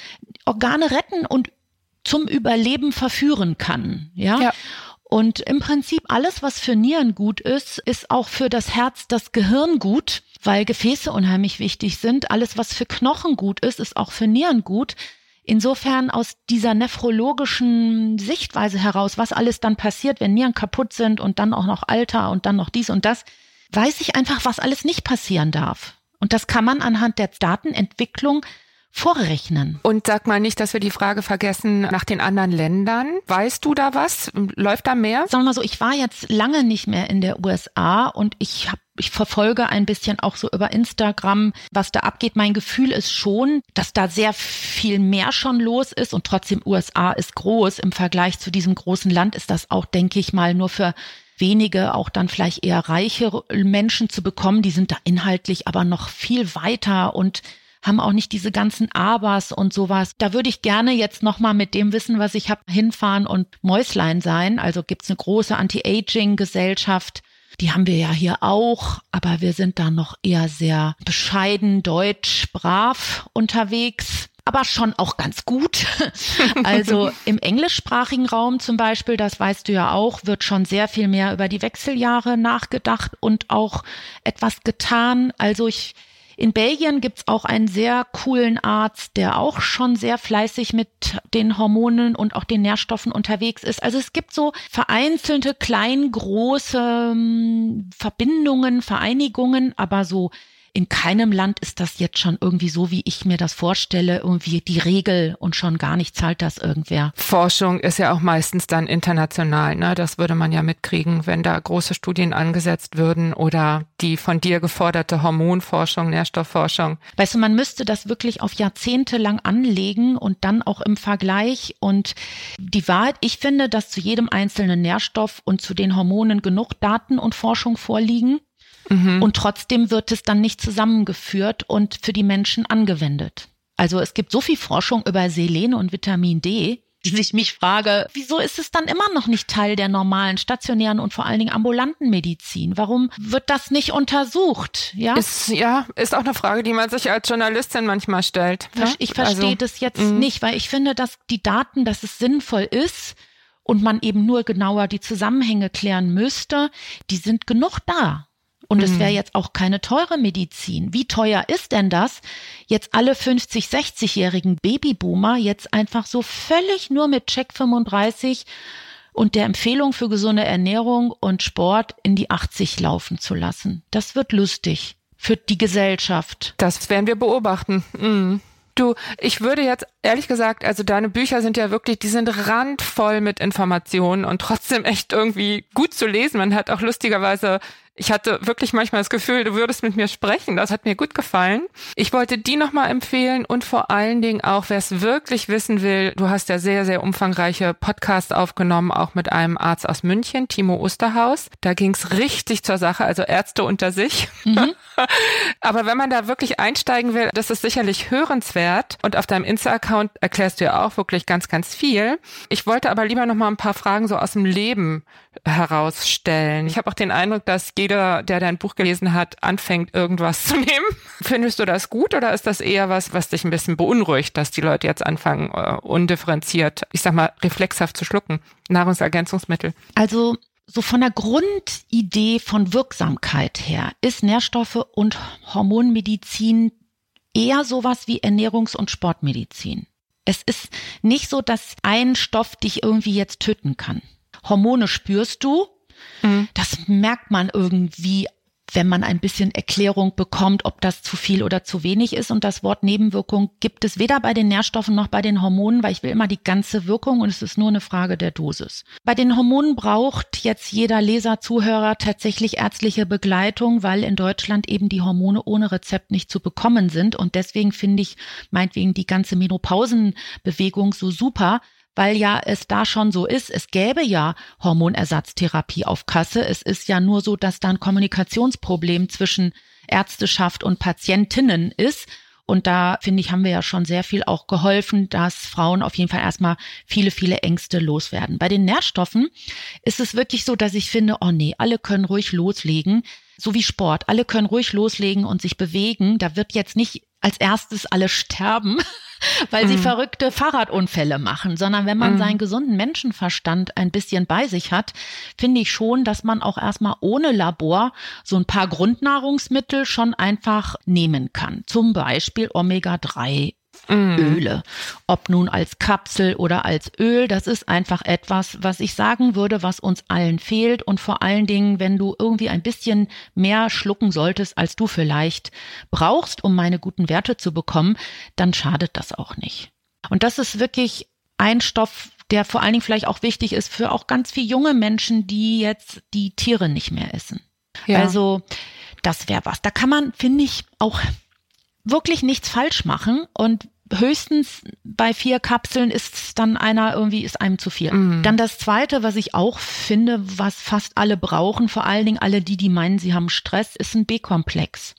Organe retten und zum Überleben verführen kann. Ja. Und im Prinzip alles, was für Nieren gut ist, ist auch für das Herz, das Gehirn gut, weil Gefäße unheimlich wichtig sind. Alles, was für Knochen gut ist, ist auch für Nieren gut. Insofern aus dieser nephrologischen Sichtweise heraus, was alles dann passiert, wenn Nieren kaputt sind und dann auch noch Alter und dann noch dies und das, weiß ich einfach, was alles nicht passieren darf. Und das kann man anhand der Datenentwicklung vorrechnen. Und sag mal nicht, dass wir die Frage vergessen nach den anderen Ländern. Weißt du da was? Läuft da mehr? Sagen wir mal so, ich war jetzt lange nicht mehr in der USA und ich verfolge ein bisschen auch so über Instagram, was da abgeht. Mein Gefühl ist schon, dass da sehr viel mehr schon los ist und trotzdem USA ist groß. Im Vergleich zu diesem großen Land ist das auch, denke ich mal, nur für wenige, auch dann vielleicht eher reiche Menschen zu bekommen. Die sind da inhaltlich aber noch viel weiter und haben auch nicht diese ganzen Abers und sowas. Da würde ich gerne jetzt nochmal mit dem Wissen, was ich habe, hinfahren und Mäuslein sein. Also gibt's eine große Anti-Aging-Gesellschaft. Die haben wir ja hier auch, aber wir sind da noch eher sehr bescheiden, deutsch, brav unterwegs. Aber schon auch ganz gut. Also im englischsprachigen Raum zum Beispiel, das weißt du ja auch, wird schon sehr viel mehr über die Wechseljahre nachgedacht und auch etwas getan. Also in Belgien gibt's auch einen sehr coolen Arzt, der auch schon sehr fleißig mit den Hormonen und auch den Nährstoffen unterwegs ist. Also es gibt so vereinzelte, große Verbindungen, Vereinigungen, aber so in keinem Land ist das jetzt schon irgendwie so, wie ich mir das vorstelle, irgendwie die Regel und schon gar nicht zahlt das irgendwer. Forschung ist ja auch meistens dann international, ne? Das würde man ja mitkriegen, wenn da große Studien angesetzt würden oder die von dir geforderte Hormonforschung, Nährstoffforschung. Weißt du, man müsste das wirklich auf Jahrzehnte lang anlegen und dann auch im Vergleich. Und die Wahrheit, ich finde, dass zu jedem einzelnen Nährstoff und zu den Hormonen genug Daten und Forschung vorliegen. Und trotzdem wird es dann nicht zusammengeführt und für die Menschen angewendet. Also es gibt so viel Forschung über Selen und Vitamin D, dass ich mich frage, wieso ist es dann immer noch nicht Teil der normalen stationären und vor allen Dingen ambulanten Medizin? Warum wird das nicht untersucht? Ja, ist auch eine Frage, die man sich als Journalistin manchmal stellt. Ne? Ich verstehe das jetzt nicht, weil ich finde, dass die Daten, dass es sinnvoll ist und man eben nur genauer die Zusammenhänge klären müsste, die sind genug da. Und es wäre jetzt auch keine teure Medizin. Wie teuer ist denn das, jetzt alle 50-, 60-jährigen Babyboomer jetzt einfach so völlig nur mit Check 35 und der Empfehlung für gesunde Ernährung und Sport in die 80 laufen zu lassen? Das wird lustig für die Gesellschaft. Das werden wir beobachten. Du, ich würde jetzt ehrlich gesagt, also deine Bücher sind ja wirklich, die sind randvoll mit Informationen und trotzdem echt irgendwie gut zu lesen. Man hat auch lustigerweise, ich hatte wirklich manchmal das Gefühl, du würdest mit mir sprechen. Das hat mir gut gefallen. Ich wollte die nochmal empfehlen und vor allen Dingen auch, wer es wirklich wissen will, du hast ja sehr, sehr umfangreiche Podcasts aufgenommen, auch mit einem Arzt aus München, Timo Osterhaus. Da ging's richtig zur Sache, also Ärzte unter sich. Aber wenn man da wirklich einsteigen will, das ist sicherlich hörenswert. Und auf deinem Insta-Account erklärst du ja auch wirklich ganz, ganz viel. Ich wollte aber lieber noch mal ein paar Fragen so aus dem Leben herausstellen. Ich habe auch den Eindruck, dass jeder, der dein Buch gelesen hat, anfängt, irgendwas zu nehmen. Findest du das gut oder ist das eher was dich ein bisschen beunruhigt, dass die Leute jetzt anfangen, undifferenziert, ich sag mal, reflexhaft zu schlucken, Nahrungsergänzungsmittel? Also so von der Grundidee von Wirksamkeit her ist Nährstoffe und Hormonmedizin eher sowas wie Ernährungs- und Sportmedizin. Es ist nicht so, dass ein Stoff dich irgendwie jetzt töten kann. Hormone spürst du. Das merkt man irgendwie, wenn man ein bisschen Erklärung bekommt, ob das zu viel oder zu wenig ist. Und das Wort Nebenwirkung gibt es weder bei den Nährstoffen noch bei den Hormonen, weil ich will immer die ganze Wirkung und es ist nur eine Frage der Dosis. Bei den Hormonen braucht jetzt jeder Leser, Zuhörer tatsächlich ärztliche Begleitung, weil in Deutschland eben die Hormone ohne Rezept nicht zu bekommen sind. Und deswegen finde ich meinetwegen die ganze Menopausenbewegung so super, weil ja es da schon so ist, es gäbe ja Hormonersatztherapie auf Kasse. Es ist ja nur so, dass da ein Kommunikationsproblem zwischen Ärzteschaft und Patientinnen ist. Und da, finde ich, haben wir ja schon sehr viel auch geholfen, dass Frauen auf jeden Fall erstmal viele, viele Ängste loswerden. Bei den Nährstoffen ist es wirklich so, dass ich finde, oh nee, alle können ruhig loslegen, so wie Sport. Alle können ruhig loslegen und sich bewegen. Da wird jetzt nicht als erstes alle sterben, weil sie verrückte Fahrradunfälle machen, sondern wenn man seinen gesunden Menschenverstand ein bisschen bei sich hat, finde ich schon, dass man auch erstmal ohne Labor so ein paar Grundnahrungsmittel schon einfach nehmen kann. Zum Beispiel Omega-3 Öle, ob nun als Kapsel oder als Öl, das ist einfach etwas, was ich sagen würde, was uns allen fehlt und vor allen Dingen, wenn du irgendwie ein bisschen mehr schlucken solltest, als du vielleicht brauchst, um meine guten Werte zu bekommen, dann schadet das auch nicht. Und das ist wirklich ein Stoff, der vor allen Dingen vielleicht auch wichtig ist für auch ganz viele junge Menschen, die jetzt die Tiere nicht mehr essen. Ja. Also das wäre was. Da kann man, finde ich, auch wirklich nichts falsch machen und höchstens bei 4 Kapseln ist dann ist einem zu viel. Dann das Zweite, was ich auch finde, was fast alle brauchen, vor allen Dingen alle die meinen, sie haben Stress, ist ein B-Komplex.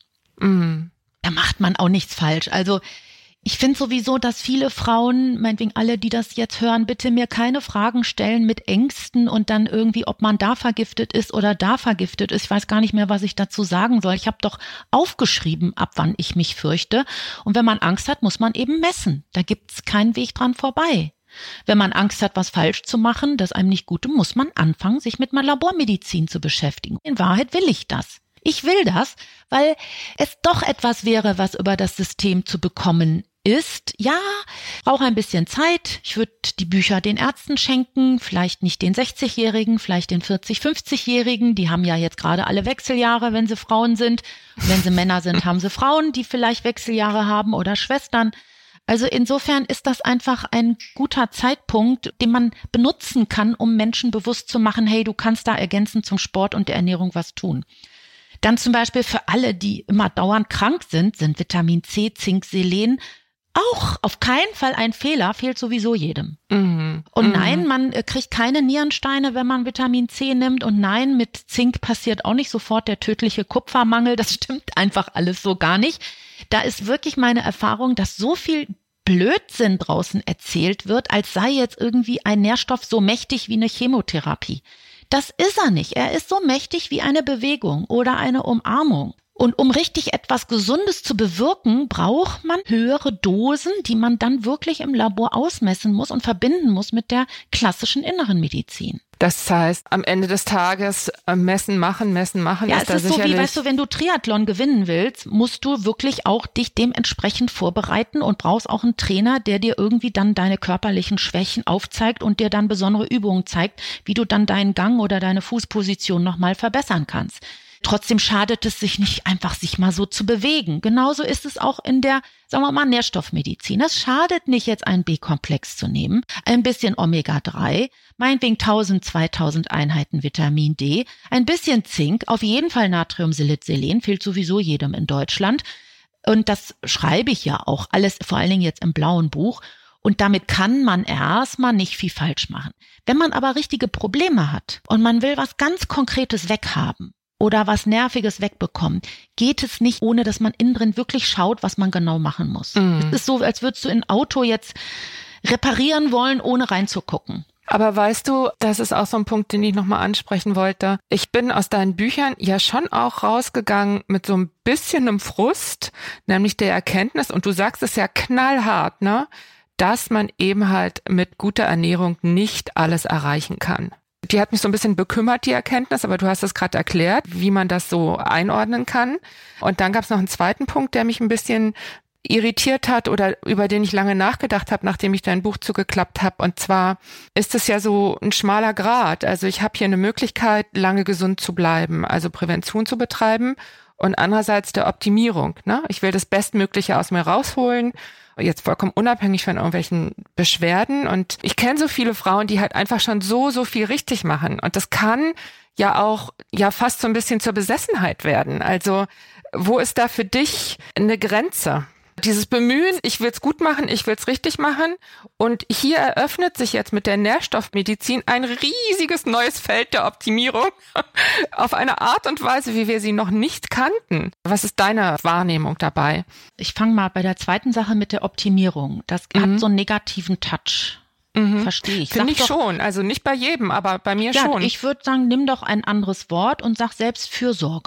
Da macht man auch nichts falsch. Also ich finde sowieso, dass viele Frauen, meinetwegen alle, die das jetzt hören, bitte mir keine Fragen stellen mit Ängsten und dann irgendwie, ob man da vergiftet ist oder da vergiftet ist. Ich weiß gar nicht mehr, was ich dazu sagen soll. Ich habe doch aufgeschrieben, ab wann ich mich fürchte. Und wenn man Angst hat, muss man eben messen. Da gibt's keinen Weg dran vorbei. Wenn man Angst hat, was falsch zu machen, das einem nicht gut tut, muss man anfangen, sich mit Labormedizin zu beschäftigen. In Wahrheit will ich das. Ich will das, weil es doch etwas wäre, was über das System zu bekommen ist. Ja, brauche ein bisschen Zeit. Ich würde die Bücher den Ärzten schenken, vielleicht nicht den 60-Jährigen, vielleicht den 40-, 50-Jährigen. Die haben ja jetzt gerade alle Wechseljahre, wenn sie Frauen sind. Und wenn sie Männer sind, haben sie Frauen, die vielleicht Wechseljahre haben oder Schwestern. Also insofern ist das einfach ein guter Zeitpunkt, den man benutzen kann, um Menschen bewusst zu machen, hey, du kannst da ergänzend zum Sport und der Ernährung was tun. Dann zum Beispiel für alle, die immer dauernd krank sind Vitamin C, Zink, Selen auch auf keinen Fall ein Fehler, fehlt sowieso jedem. Und nein, man kriegt keine Nierensteine, wenn man Vitamin C nimmt. Und nein, mit Zink passiert auch nicht sofort der tödliche Kupfermangel. Das stimmt einfach alles so gar nicht. Da ist wirklich meine Erfahrung, dass so viel Blödsinn draußen erzählt wird, als sei jetzt irgendwie ein Nährstoff so mächtig wie eine Chemotherapie. Das ist er nicht. Er ist so mächtig wie eine Bewegung oder eine Umarmung. Und um richtig etwas Gesundes zu bewirken, braucht man höhere Dosen, die man dann wirklich im Labor ausmessen muss und verbinden muss mit der klassischen inneren Medizin. Das heißt, am Ende des Tages messen, machen. Ja, ist es da ist so sicherlich wie, weißt du, wenn du Triathlon gewinnen willst, musst du wirklich auch dich dementsprechend vorbereiten und brauchst auch einen Trainer, der dir irgendwie dann deine körperlichen Schwächen aufzeigt und dir dann besondere Übungen zeigt, wie du dann deinen Gang oder deine Fußposition nochmal verbessern kannst. Trotzdem schadet es sich nicht, einfach sich mal so zu bewegen. Genauso ist es auch in der, sagen wir mal, Nährstoffmedizin. Es schadet nicht, jetzt einen B-Komplex zu nehmen, ein bisschen Omega-3, meinetwegen 1000, 2000 Einheiten Vitamin D, ein bisschen Zink, auf jeden Fall Natriumsilit, Selen, fehlt sowieso jedem in Deutschland. Und das schreibe ich ja auch alles, vor allen Dingen jetzt im blauen Buch. Und damit kann man erstmal nicht viel falsch machen. Wenn man aber richtige Probleme hat und man will was ganz Konkretes weghaben, oder was Nerviges wegbekommen, geht es nicht, ohne dass man innen drin wirklich schaut, was man genau machen muss. Es ist so, als würdest du ein Auto jetzt reparieren wollen, ohne reinzugucken. Aber weißt du, das ist auch so ein Punkt, den ich nochmal ansprechen wollte. Ich bin aus deinen Büchern ja schon auch rausgegangen mit so ein bisschen einem Frust, nämlich der Erkenntnis, und du sagst es ja knallhart, ne, dass man eben halt mit guter Ernährung nicht alles erreichen kann. Die hat mich so ein bisschen bekümmert, die Erkenntnis, aber du hast es gerade erklärt, wie man das so einordnen kann. Und dann gab es noch einen zweiten Punkt, der mich ein bisschen irritiert hat oder über den ich lange nachgedacht habe, nachdem ich dein Buch zugeklappt habe. Und zwar ist es ja so ein schmaler Grat. Also ich habe hier eine Möglichkeit, lange gesund zu bleiben, also Prävention zu betreiben und andererseits der Optimierung. Ne? Ich will das Bestmögliche aus mir rausholen, jetzt vollkommen unabhängig von irgendwelchen Beschwerden. Und ich kenne so viele Frauen, die halt einfach schon so viel richtig machen. Und das kann ja auch fast so ein bisschen zur Besessenheit werden. Also wo ist da für dich eine Grenze? Dieses Bemühen, ich will's gut machen, ich will's richtig machen. Und hier eröffnet sich jetzt mit der Nährstoffmedizin ein riesiges neues Feld der Optimierung auf eine Art und Weise, wie wir sie noch nicht kannten. Was ist deine Wahrnehmung dabei? Ich fange mal bei der zweiten Sache mit der Optimierung. Das hat so einen negativen Touch. Verstehe ich. Finde ich schon. Also nicht bei jedem, aber bei mir schon. Ich würde sagen, nimm doch ein anderes Wort und sag Selbstfürsorge.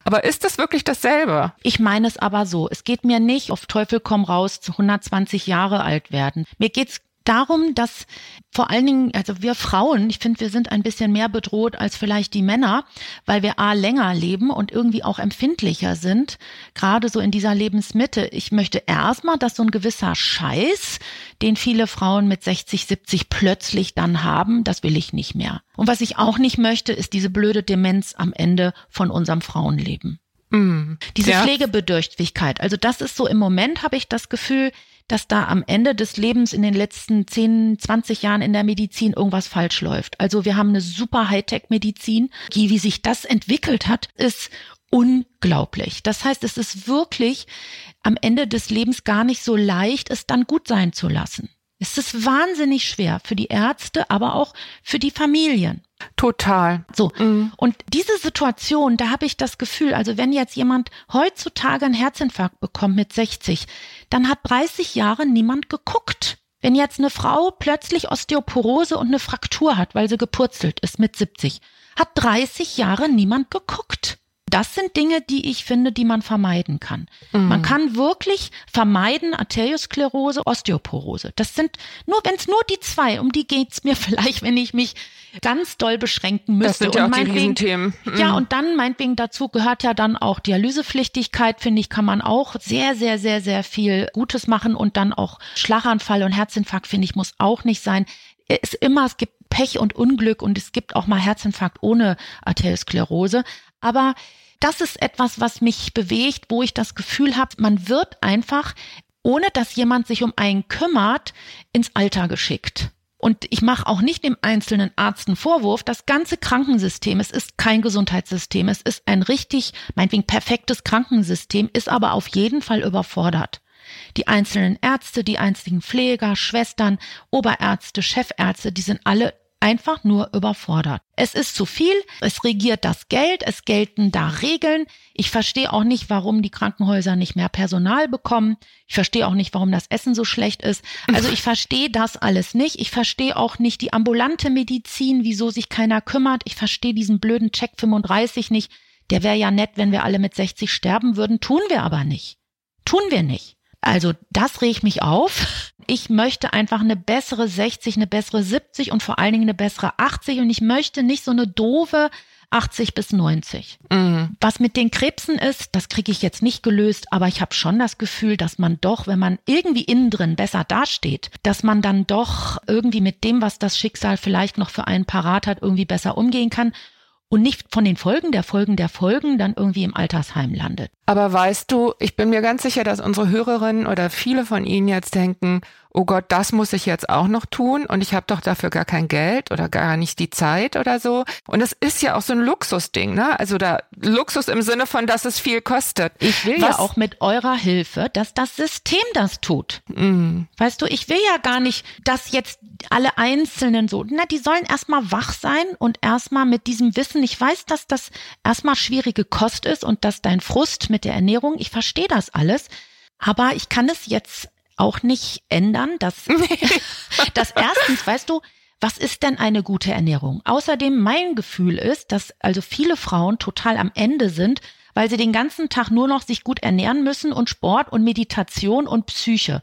Aber ist das wirklich dasselbe? Ich meine es aber so. Es geht mir nicht auf Teufel komm raus zu 120 Jahre alt werden. Mir geht's darum, dass vor allen Dingen, also wir Frauen, ich finde, wir sind ein bisschen mehr bedroht als vielleicht die Männer, weil wir länger leben und irgendwie auch empfindlicher sind, gerade so in dieser Lebensmitte. Ich möchte erstmal, dass so ein gewisser Scheiß, den viele Frauen mit 60, 70 plötzlich dann haben, das will ich nicht mehr. Und was ich auch nicht möchte, ist diese blöde Demenz am Ende von unserem Frauenleben. Diese Pflegebedürftigkeit, also das ist so, im Moment habe ich das Gefühl, dass da am Ende des Lebens in den letzten 10, 20 Jahren in der Medizin irgendwas falsch läuft. Also wir haben eine super Hightech-Medizin. Wie sich das entwickelt hat, ist unglaublich. Das heißt, es ist wirklich am Ende des Lebens gar nicht so leicht, es dann gut sein zu lassen. Es ist wahnsinnig schwer für die Ärzte, aber auch für die Familien. Total. So. Und diese Situation, da habe ich das Gefühl, also wenn jetzt jemand heutzutage einen Herzinfarkt bekommt mit 60, dann hat 30 Jahre niemand geguckt. Wenn jetzt eine Frau plötzlich Osteoporose und eine Fraktur hat, weil sie gepurzelt ist mit 70, hat 30 Jahre niemand geguckt. Das sind Dinge, die ich finde, die man vermeiden kann. Man kann wirklich vermeiden Arteriosklerose, Osteoporose. Das sind wenn es nur die zwei, um die geht's mir vielleicht, wenn ich mich ganz doll beschränken müsste. Das sind ja auch die Riesenthemen. Ja, und dann meinetwegen dazu gehört ja dann auch Dialysepflichtigkeit, finde ich, kann man auch sehr, sehr, sehr, sehr viel Gutes machen und dann auch Schlaganfall und Herzinfarkt, finde ich, muss auch nicht sein. Es gibt Pech und Unglück und es gibt auch mal Herzinfarkt ohne Arteriosklerose. Aber das ist etwas, was mich bewegt, wo ich das Gefühl habe, man wird einfach, ohne dass jemand sich um einen kümmert, ins Alter geschickt. Und ich mache auch nicht dem einzelnen Arzt einen Vorwurf. Das ganze Krankensystem, es ist kein Gesundheitssystem, es ist ein richtig, meinetwegen perfektes Krankensystem, ist aber auf jeden Fall überfordert. Die einzelnen Ärzte, die einzelnen Pfleger, Schwestern, Oberärzte, Chefärzte, die sind alle einfach nur überfordert. Es ist zu viel, es regiert das Geld, es gelten da Regeln. Ich verstehe auch nicht, warum die Krankenhäuser nicht mehr Personal bekommen. Ich verstehe auch nicht, warum das Essen so schlecht ist. Also ich verstehe das alles nicht. Ich verstehe auch nicht die ambulante Medizin, wieso sich keiner kümmert. Ich verstehe diesen blöden Check 35 nicht. Der wäre ja nett, wenn wir alle mit 60 sterben würden. Tun wir aber nicht. Tun wir nicht. Also das regt mich auf. Ich möchte einfach eine bessere 60, eine bessere 70 und vor allen Dingen eine bessere 80 und ich möchte nicht so eine doofe 80 bis 90. Was mit den Krebsen ist, das kriege ich jetzt nicht gelöst, aber ich habe schon das Gefühl, dass man doch, wenn man irgendwie innen drin besser dasteht, dass man dann doch irgendwie mit dem, was das Schicksal vielleicht noch für einen parat hat, irgendwie besser umgehen kann. Und nicht von den Folgen der Folgen dann irgendwie im Altersheim landet. Aber weißt du, ich bin mir ganz sicher, dass unsere Hörerinnen oder viele von Ihnen jetzt denken, oh Gott, das muss ich jetzt auch noch tun und ich habe doch dafür gar kein Geld oder gar nicht die Zeit oder so. Und es ist ja auch so ein Luxusding, ne? Also da Luxus im Sinne von, dass es viel kostet. Ich will ja auch mit eurer Hilfe, dass das System das tut. Weißt du, ich will ja gar nicht, dass jetzt alle Einzelnen so, die sollen erstmal wach sein und erstmal mit diesem Wissen, ich weiß, dass das erstmal schwierige Kost ist und dass dein Frust mit der Ernährung, ich verstehe das alles, aber ich kann es jetzt auch nicht ändern, dass erstens, weißt du, was ist denn eine gute Ernährung? Außerdem mein Gefühl ist, dass also viele Frauen total am Ende sind, weil sie den ganzen Tag nur noch sich gut ernähren müssen und Sport und Meditation und Psyche.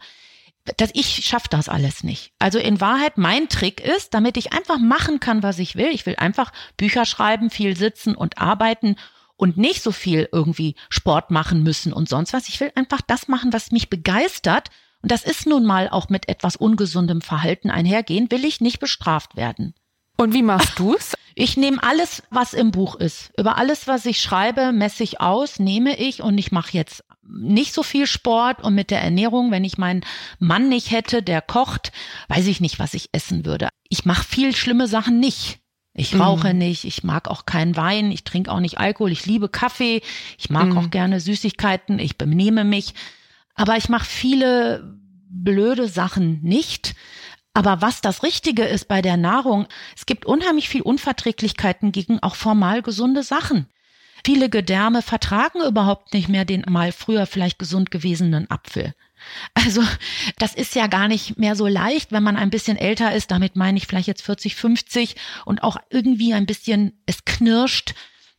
Ich schaffe das alles nicht. Also in Wahrheit, mein Trick ist, damit ich einfach machen kann, was ich will einfach Bücher schreiben, viel sitzen und arbeiten und nicht so viel irgendwie Sport machen müssen und sonst was. Ich will einfach das machen, was mich begeistert. Und das ist nun mal auch mit etwas ungesundem Verhalten einhergehen, will ich nicht bestraft werden. Und wie machst du's? Ich nehme alles, was im Buch ist. Über alles, was ich schreibe, messe ich aus, nehme ich und ich mache jetzt nicht so viel Sport und mit der Ernährung, wenn ich meinen Mann nicht hätte, der kocht, weiß ich nicht, was ich essen würde. Ich mache viel schlimme Sachen nicht. Ich rauche nicht, ich mag auch keinen Wein, ich trinke auch nicht Alkohol, ich liebe Kaffee, ich mag auch gerne Süßigkeiten, ich benehme mich. Aber ich mache viele blöde Sachen nicht. Aber was das Richtige ist bei der Nahrung, es gibt unheimlich viel Unverträglichkeiten gegen auch formal gesunde Sachen. Viele Gedärme vertragen überhaupt nicht mehr den mal früher vielleicht gesund gewesenen Apfel. Also das ist ja gar nicht mehr so leicht, wenn man ein bisschen älter ist, damit meine ich vielleicht jetzt 40, 50 und auch irgendwie ein bisschen es knirscht,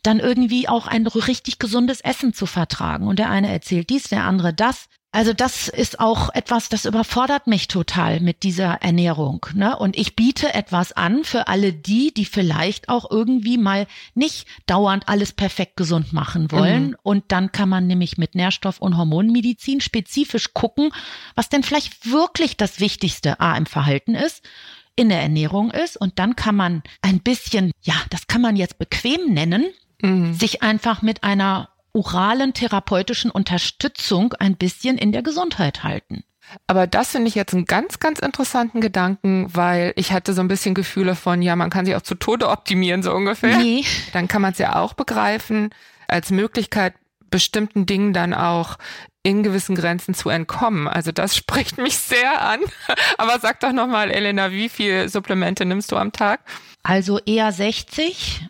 dann irgendwie auch ein richtig gesundes Essen zu vertragen. Und der eine erzählt dies, der andere das. Also das ist auch etwas, das überfordert mich total mit dieser Ernährung, ne? Und ich biete etwas an für alle die vielleicht auch irgendwie mal nicht dauernd alles perfekt gesund machen wollen. Mhm. Und dann kann man nämlich mit Nährstoff- und Hormonmedizin spezifisch gucken, was denn vielleicht wirklich das Wichtigste im Verhalten ist, in der Ernährung ist. Und dann kann man ein bisschen, das kann man jetzt bequem nennen, sich einfach mit einer oralen therapeutischen Unterstützung ein bisschen in der Gesundheit halten. Aber das finde ich jetzt einen ganz, ganz interessanten Gedanken, weil ich hatte so ein bisschen Gefühle von, man kann sich auch zu Tode optimieren, so ungefähr. Nee. Dann kann man es ja auch begreifen, als Möglichkeit, bestimmten Dingen dann auch in gewissen Grenzen zu entkommen. Also das spricht mich sehr an. Aber sag doch nochmal, Elena, wie viel Supplemente nimmst du am Tag? Also eher 60.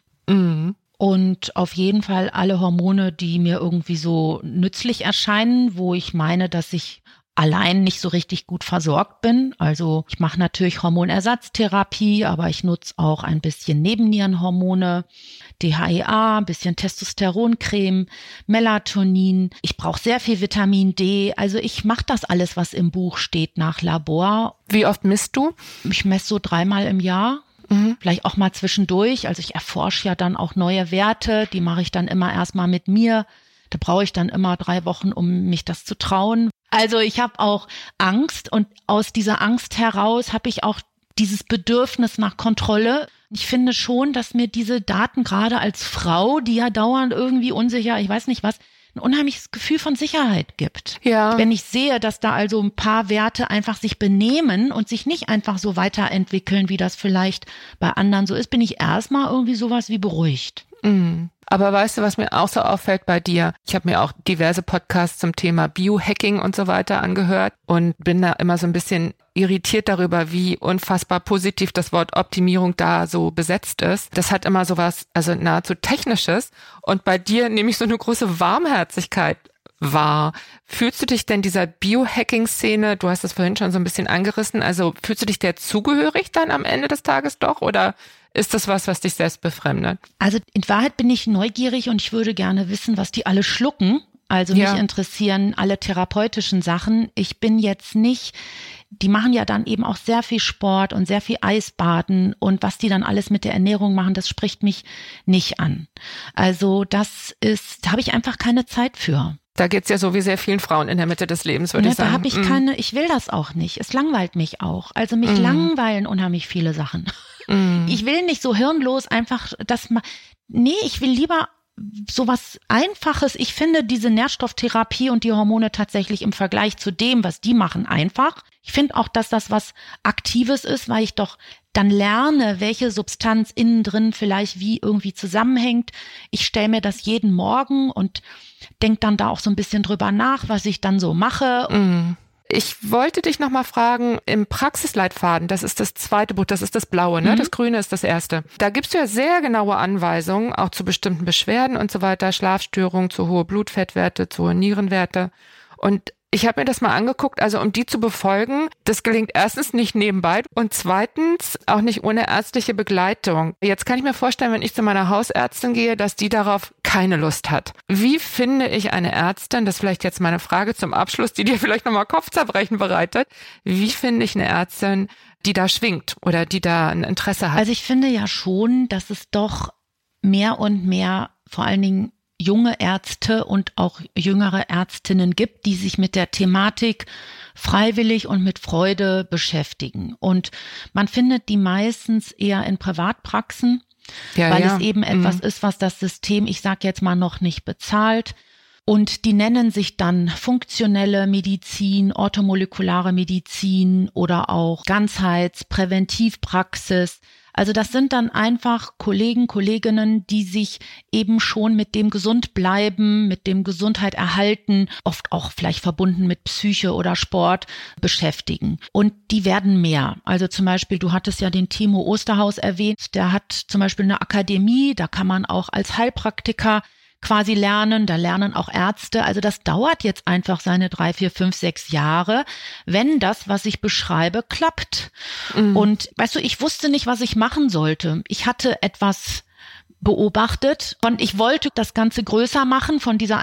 Und auf jeden Fall alle Hormone, die mir irgendwie so nützlich erscheinen, wo ich meine, dass ich allein nicht so richtig gut versorgt bin. Also ich mache natürlich Hormonersatztherapie, aber ich nutze auch ein bisschen Nebennierenhormone, DHEA, ein bisschen Testosteroncreme, Melatonin. Ich brauche sehr viel Vitamin D. Also ich mache das alles, was im Buch steht, nach Labor. Wie oft misst du? Ich messe so 3-mal im Jahr. Vielleicht auch mal zwischendurch. Also ich erforsche ja dann auch neue Werte. Die mache ich dann immer erstmal mit mir. Da brauche ich dann immer 3 Wochen, um mich das zu trauen. Also ich habe auch Angst und aus dieser Angst heraus habe ich auch dieses Bedürfnis nach Kontrolle. Ich finde schon, dass mir diese Daten gerade als Frau, die ja dauernd irgendwie unsicher, ich weiß nicht was, ein unheimliches Gefühl von Sicherheit gibt. Ja. Wenn ich sehe, dass da also ein paar Werte einfach sich benehmen und sich nicht einfach so weiterentwickeln, wie das vielleicht bei anderen so ist, bin ich erstmal irgendwie sowas wie beruhigt. Aber weißt du, was mir auch so auffällt bei dir? Ich habe mir auch diverse Podcasts zum Thema Biohacking und so weiter angehört und bin da immer so ein bisschen irritiert darüber, wie unfassbar positiv das Wort Optimierung da so besetzt ist. Das hat immer sowas, also nahezu Technisches. Und bei dir nehme ich so eine große Warmherzigkeit wahr. Fühlst du dich denn dieser Biohacking-Szene, du hast das vorhin schon so ein bisschen angerissen, also fühlst du dich der zugehörig dann am Ende des Tages doch oder ist das was dich selbst befremdet? Also in Wahrheit bin ich neugierig und ich würde gerne wissen, was die alle schlucken. Also mich interessieren alle therapeutischen Sachen. Ich bin jetzt nicht, die machen ja dann eben auch sehr viel Sport und sehr viel Eisbaden und was die dann alles mit der Ernährung machen, das spricht mich nicht an. Also da habe ich einfach keine Zeit für. Da geht's ja so wie sehr vielen Frauen in der Mitte des Lebens, würde ich sagen. Da habe ich ich will das auch nicht. Es langweilt mich auch. Also mich langweilen unheimlich viele Sachen. Ich will nicht so hirnlos einfach ich will lieber sowas Einfaches. Ich finde diese Nährstofftherapie und die Hormone tatsächlich im Vergleich zu dem, was die machen, einfach. Ich finde auch, dass das was Aktives ist, weil ich doch dann lerne, welche Substanz innen drin vielleicht wie irgendwie zusammenhängt. Ich stelle mir das jeden Morgen und denke dann da auch so ein bisschen drüber nach, was ich dann so mache. Ich wollte dich nochmal fragen, im Praxisleitfaden, das ist das zweite Buch, das ist das blaue, ne? Das grüne ist das erste. Da gibst du ja sehr genaue Anweisungen, auch zu bestimmten Beschwerden und so weiter, Schlafstörungen, zu hohe Blutfettwerte, zu hohe Nierenwerte. Und ich habe mir das mal angeguckt, also um die zu befolgen, das gelingt erstens nicht nebenbei und zweitens auch nicht ohne ärztliche Begleitung. Jetzt kann ich mir vorstellen, wenn ich zu meiner Hausärztin gehe, dass die darauf keine Lust hat. Wie finde ich eine Ärztin, das ist vielleicht jetzt meine Frage zum Abschluss, die dir vielleicht nochmal Kopfzerbrechen bereitet, wie finde ich eine Ärztin, die da schwingt oder die da ein Interesse hat? Also ich finde ja schon, dass es doch mehr und mehr, vor allen Dingen junge Ärzte und auch jüngere Ärztinnen gibt, die sich mit der Thematik freiwillig und mit Freude beschäftigen. Und man findet die meistens eher in Privatpraxen, weil es eben etwas ist, was das System, ich sage jetzt mal, noch nicht bezahlt. Und die nennen sich dann funktionelle Medizin, orthomolekulare Medizin oder auch Ganzheitspräventivpraxis. Also das sind dann einfach Kolleginnen, die sich eben schon mit dem Gesundbleiben, mit dem Gesundheit erhalten, oft auch vielleicht verbunden mit Psyche oder Sport beschäftigen. Und die werden mehr. Also zum Beispiel, du hattest ja den Timo Osterhaus erwähnt, der hat zum Beispiel eine Akademie, da kann man auch als Heilpraktiker quasi lernen, da lernen auch Ärzte. Also das dauert jetzt einfach seine 3, 4, 5, 6 Jahre, wenn das, was ich beschreibe, klappt. Und weißt du, ich wusste nicht, was ich machen sollte. Ich hatte etwas beobachtet. Und ich wollte das Ganze größer machen, von dieser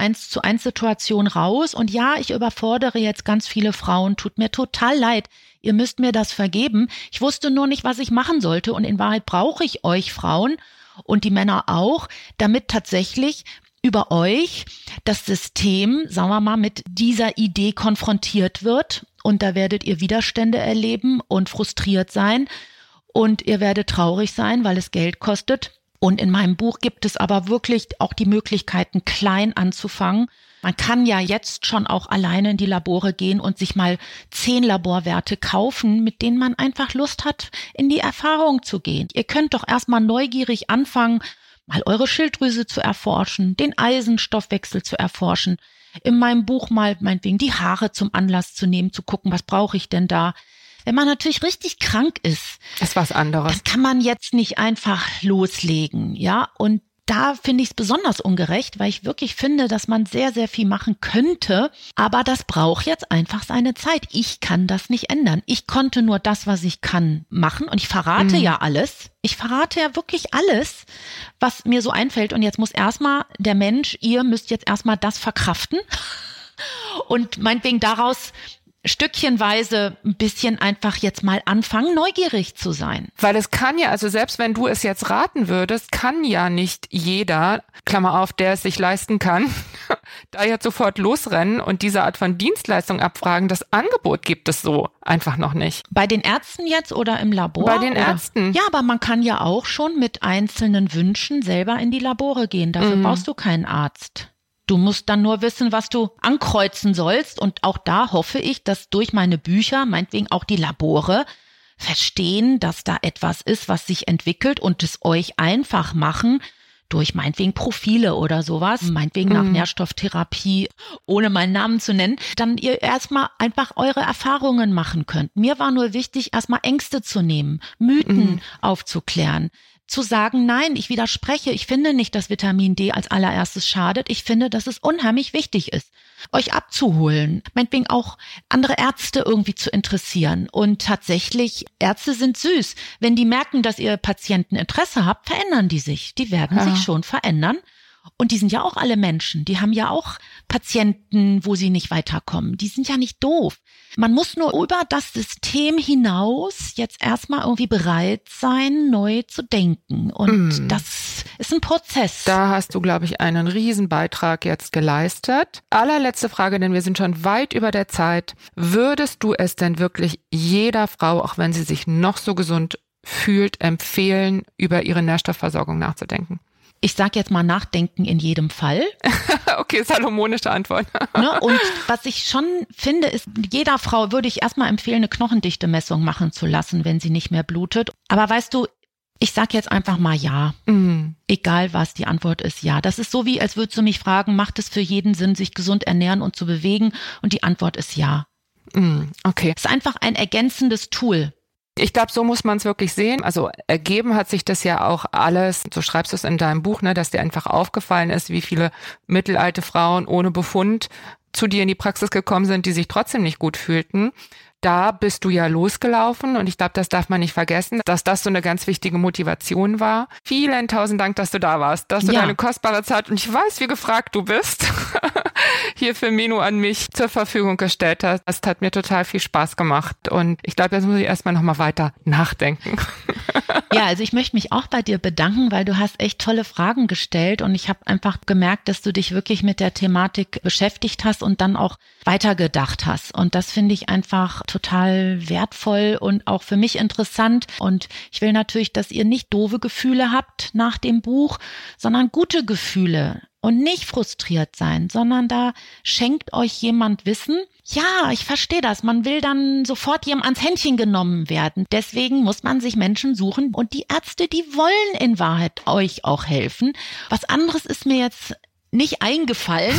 1:1 raus. Und ja, ich überfordere jetzt ganz viele Frauen. Tut mir total leid. Ihr müsst mir das vergeben. Ich wusste nur nicht, was ich machen sollte. Und in Wahrheit brauche ich euch Frauen und die Männer auch, damit tatsächlich über euch das System, sagen wir mal, mit dieser Idee konfrontiert wird. Und da werdet ihr Widerstände erleben und frustriert sein. Und ihr werdet traurig sein, weil es Geld kostet. Und in meinem Buch gibt es aber wirklich auch die Möglichkeiten, klein anzufangen. Man kann ja jetzt schon auch alleine in die Labore gehen und sich mal 10 Laborwerte kaufen, mit denen man einfach Lust hat, in die Erfahrung zu gehen. Ihr könnt doch erstmal neugierig anfangen, mal eure Schilddrüse zu erforschen, den Eisenstoffwechsel zu erforschen. In meinem Buch mal meinetwegen die Haare zum Anlass zu nehmen, zu gucken, was brauche ich denn da? Wenn man natürlich richtig krank ist, ist was anderes. Das kann man jetzt nicht einfach loslegen, ja. Und da finde ich es besonders ungerecht, weil ich wirklich finde, dass man sehr, sehr viel machen könnte. Aber das braucht jetzt einfach seine Zeit. Ich kann das nicht ändern. Ich konnte nur das, was ich kann, machen. Und ich verrate ja alles. Ich verrate ja wirklich alles, was mir so einfällt. Und jetzt muss erstmal der Mensch, ihr müsst jetzt erstmal das verkraften. Und meinetwegen daraus stückchenweise ein bisschen einfach jetzt mal anfangen, neugierig zu sein. Weil es kann ja, also selbst wenn du es jetzt raten würdest, kann ja nicht jeder, Klammer auf, der es sich leisten kann, da jetzt sofort losrennen und diese Art von Dienstleistung abfragen. Das Angebot gibt es so einfach noch nicht. Bei den Ärzten jetzt oder im Labor? Bei den Ärzten. Ja, aber man kann ja auch schon mit einzelnen Wünschen selber in die Labore gehen. Dafür brauchst du keinen Arzt. Du musst dann nur wissen, was du ankreuzen sollst. Und auch da hoffe ich, dass durch meine Bücher, meinetwegen auch die Labore, verstehen, dass da etwas ist, was sich entwickelt und es euch einfach machen, durch meinetwegen Profile oder sowas, meinetwegen nach Nährstofftherapie, ohne meinen Namen zu nennen, dann ihr erstmal einfach eure Erfahrungen machen könnt. Mir war nur wichtig, erstmal Ängste zu nehmen, Mythen aufzuklären. Zu sagen, nein, ich widerspreche, ich finde nicht, dass Vitamin D als allererstes schadet. Ich finde, dass es unheimlich wichtig ist, euch abzuholen, meinetwegen auch andere Ärzte irgendwie zu interessieren. Und tatsächlich, Ärzte sind süß. Wenn die merken, dass ihr Patienten Interesse habt, verändern die sich. Die werden sich schon verändern. Und die sind ja auch alle Menschen. Die haben ja auch Patienten, wo sie nicht weiterkommen. Die sind ja nicht doof. Man muss nur über das System hinaus jetzt erstmal irgendwie bereit sein, neu zu denken. Und das ist ein Prozess. Da hast du, glaube ich, einen Riesenbeitrag jetzt geleistet. Allerletzte Frage, denn wir sind schon weit über der Zeit. Würdest du es denn wirklich jeder Frau, auch wenn sie sich noch so gesund fühlt, empfehlen, über ihre Nährstoffversorgung nachzudenken? Ich sage jetzt mal nachdenken in jedem Fall. Okay, salomonische Antwort. Ne? Und was ich schon finde, ist, jeder Frau würde ich erstmal empfehlen, eine Knochendichte-Messung machen zu lassen, wenn sie nicht mehr blutet. Aber weißt du, ich sage jetzt einfach mal ja. Egal was, die Antwort ist ja. Das ist so wie, als würdest du mich fragen, macht es für jeden Sinn, sich gesund ernähren und zu bewegen? Und die Antwort ist ja. Okay. Es ist einfach ein ergänzendes Tool. Ich glaube, so muss man es wirklich sehen. Also ergeben hat sich das ja auch alles, so schreibst du es in deinem Buch, ne, dass dir einfach aufgefallen ist, wie viele mittelalte Frauen ohne Befund zu dir in die Praxis gekommen sind, die sich trotzdem nicht gut fühlten. Da bist du ja losgelaufen und ich glaube, das darf man nicht vergessen, dass das so eine ganz wichtige Motivation war. Vielen tausend Dank, dass du da warst, dass du deine kostbare Zeit, und ich weiß, wie gefragt du bist, hier für Meno an mich zur Verfügung gestellt hast. Das hat mir total viel Spaß gemacht und ich glaube, jetzt muss ich erstmal nochmal weiter nachdenken. Ja, also ich möchte mich auch bei dir bedanken, weil du hast echt tolle Fragen gestellt und ich habe einfach gemerkt, dass du dich wirklich mit der Thematik beschäftigt hast und dann auch weitergedacht hast. Und das finde ich einfach total wertvoll und auch für mich interessant. Und ich will natürlich, dass ihr nicht doofe Gefühle habt nach dem Buch, sondern gute Gefühle. Und nicht frustriert sein, sondern da schenkt euch jemand Wissen. Ja, ich verstehe das. Man will dann sofort jedem ans Händchen genommen werden. Deswegen muss man sich Menschen suchen. Und die Ärzte, die wollen in Wahrheit euch auch helfen. Was anderes ist mir jetzt nicht eingefallen.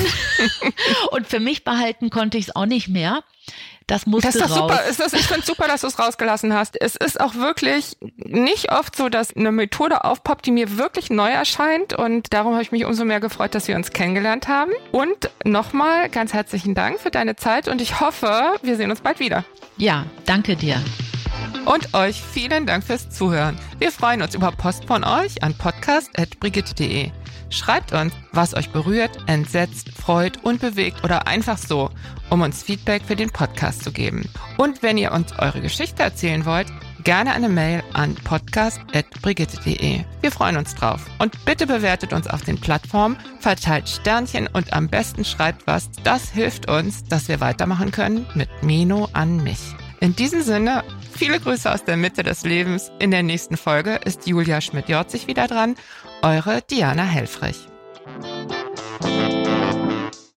Und für mich behalten konnte ich es auch nicht mehr. Das musste raus. Super. Ich finde es super, dass du es rausgelassen hast. Es ist auch wirklich nicht oft so, dass eine Methode aufpoppt, die mir wirklich neu erscheint. Und darum habe ich mich umso mehr gefreut, dass wir uns kennengelernt haben. Und nochmal ganz herzlichen Dank für deine Zeit und ich hoffe, wir sehen uns bald wieder. Ja, danke dir. Und euch vielen Dank fürs Zuhören. Wir freuen uns über Post von euch an podcast@brigitte.de. Schreibt uns, was euch berührt, entsetzt, freut und bewegt oder einfach so, um uns Feedback für den Podcast zu geben. Und wenn ihr uns eure Geschichte erzählen wollt, gerne eine Mail an podcast@brigitte.de. Wir freuen uns drauf. Und bitte bewertet uns auf den Plattformen, verteilt Sternchen und am besten schreibt was. Das hilft uns, dass wir weitermachen können mit Meno an mich. In diesem Sinne, viele Grüße aus der Mitte des Lebens. In der nächsten Folge ist Julia Schmidt-Jorzig wieder dran. Eure Diana Helfrich.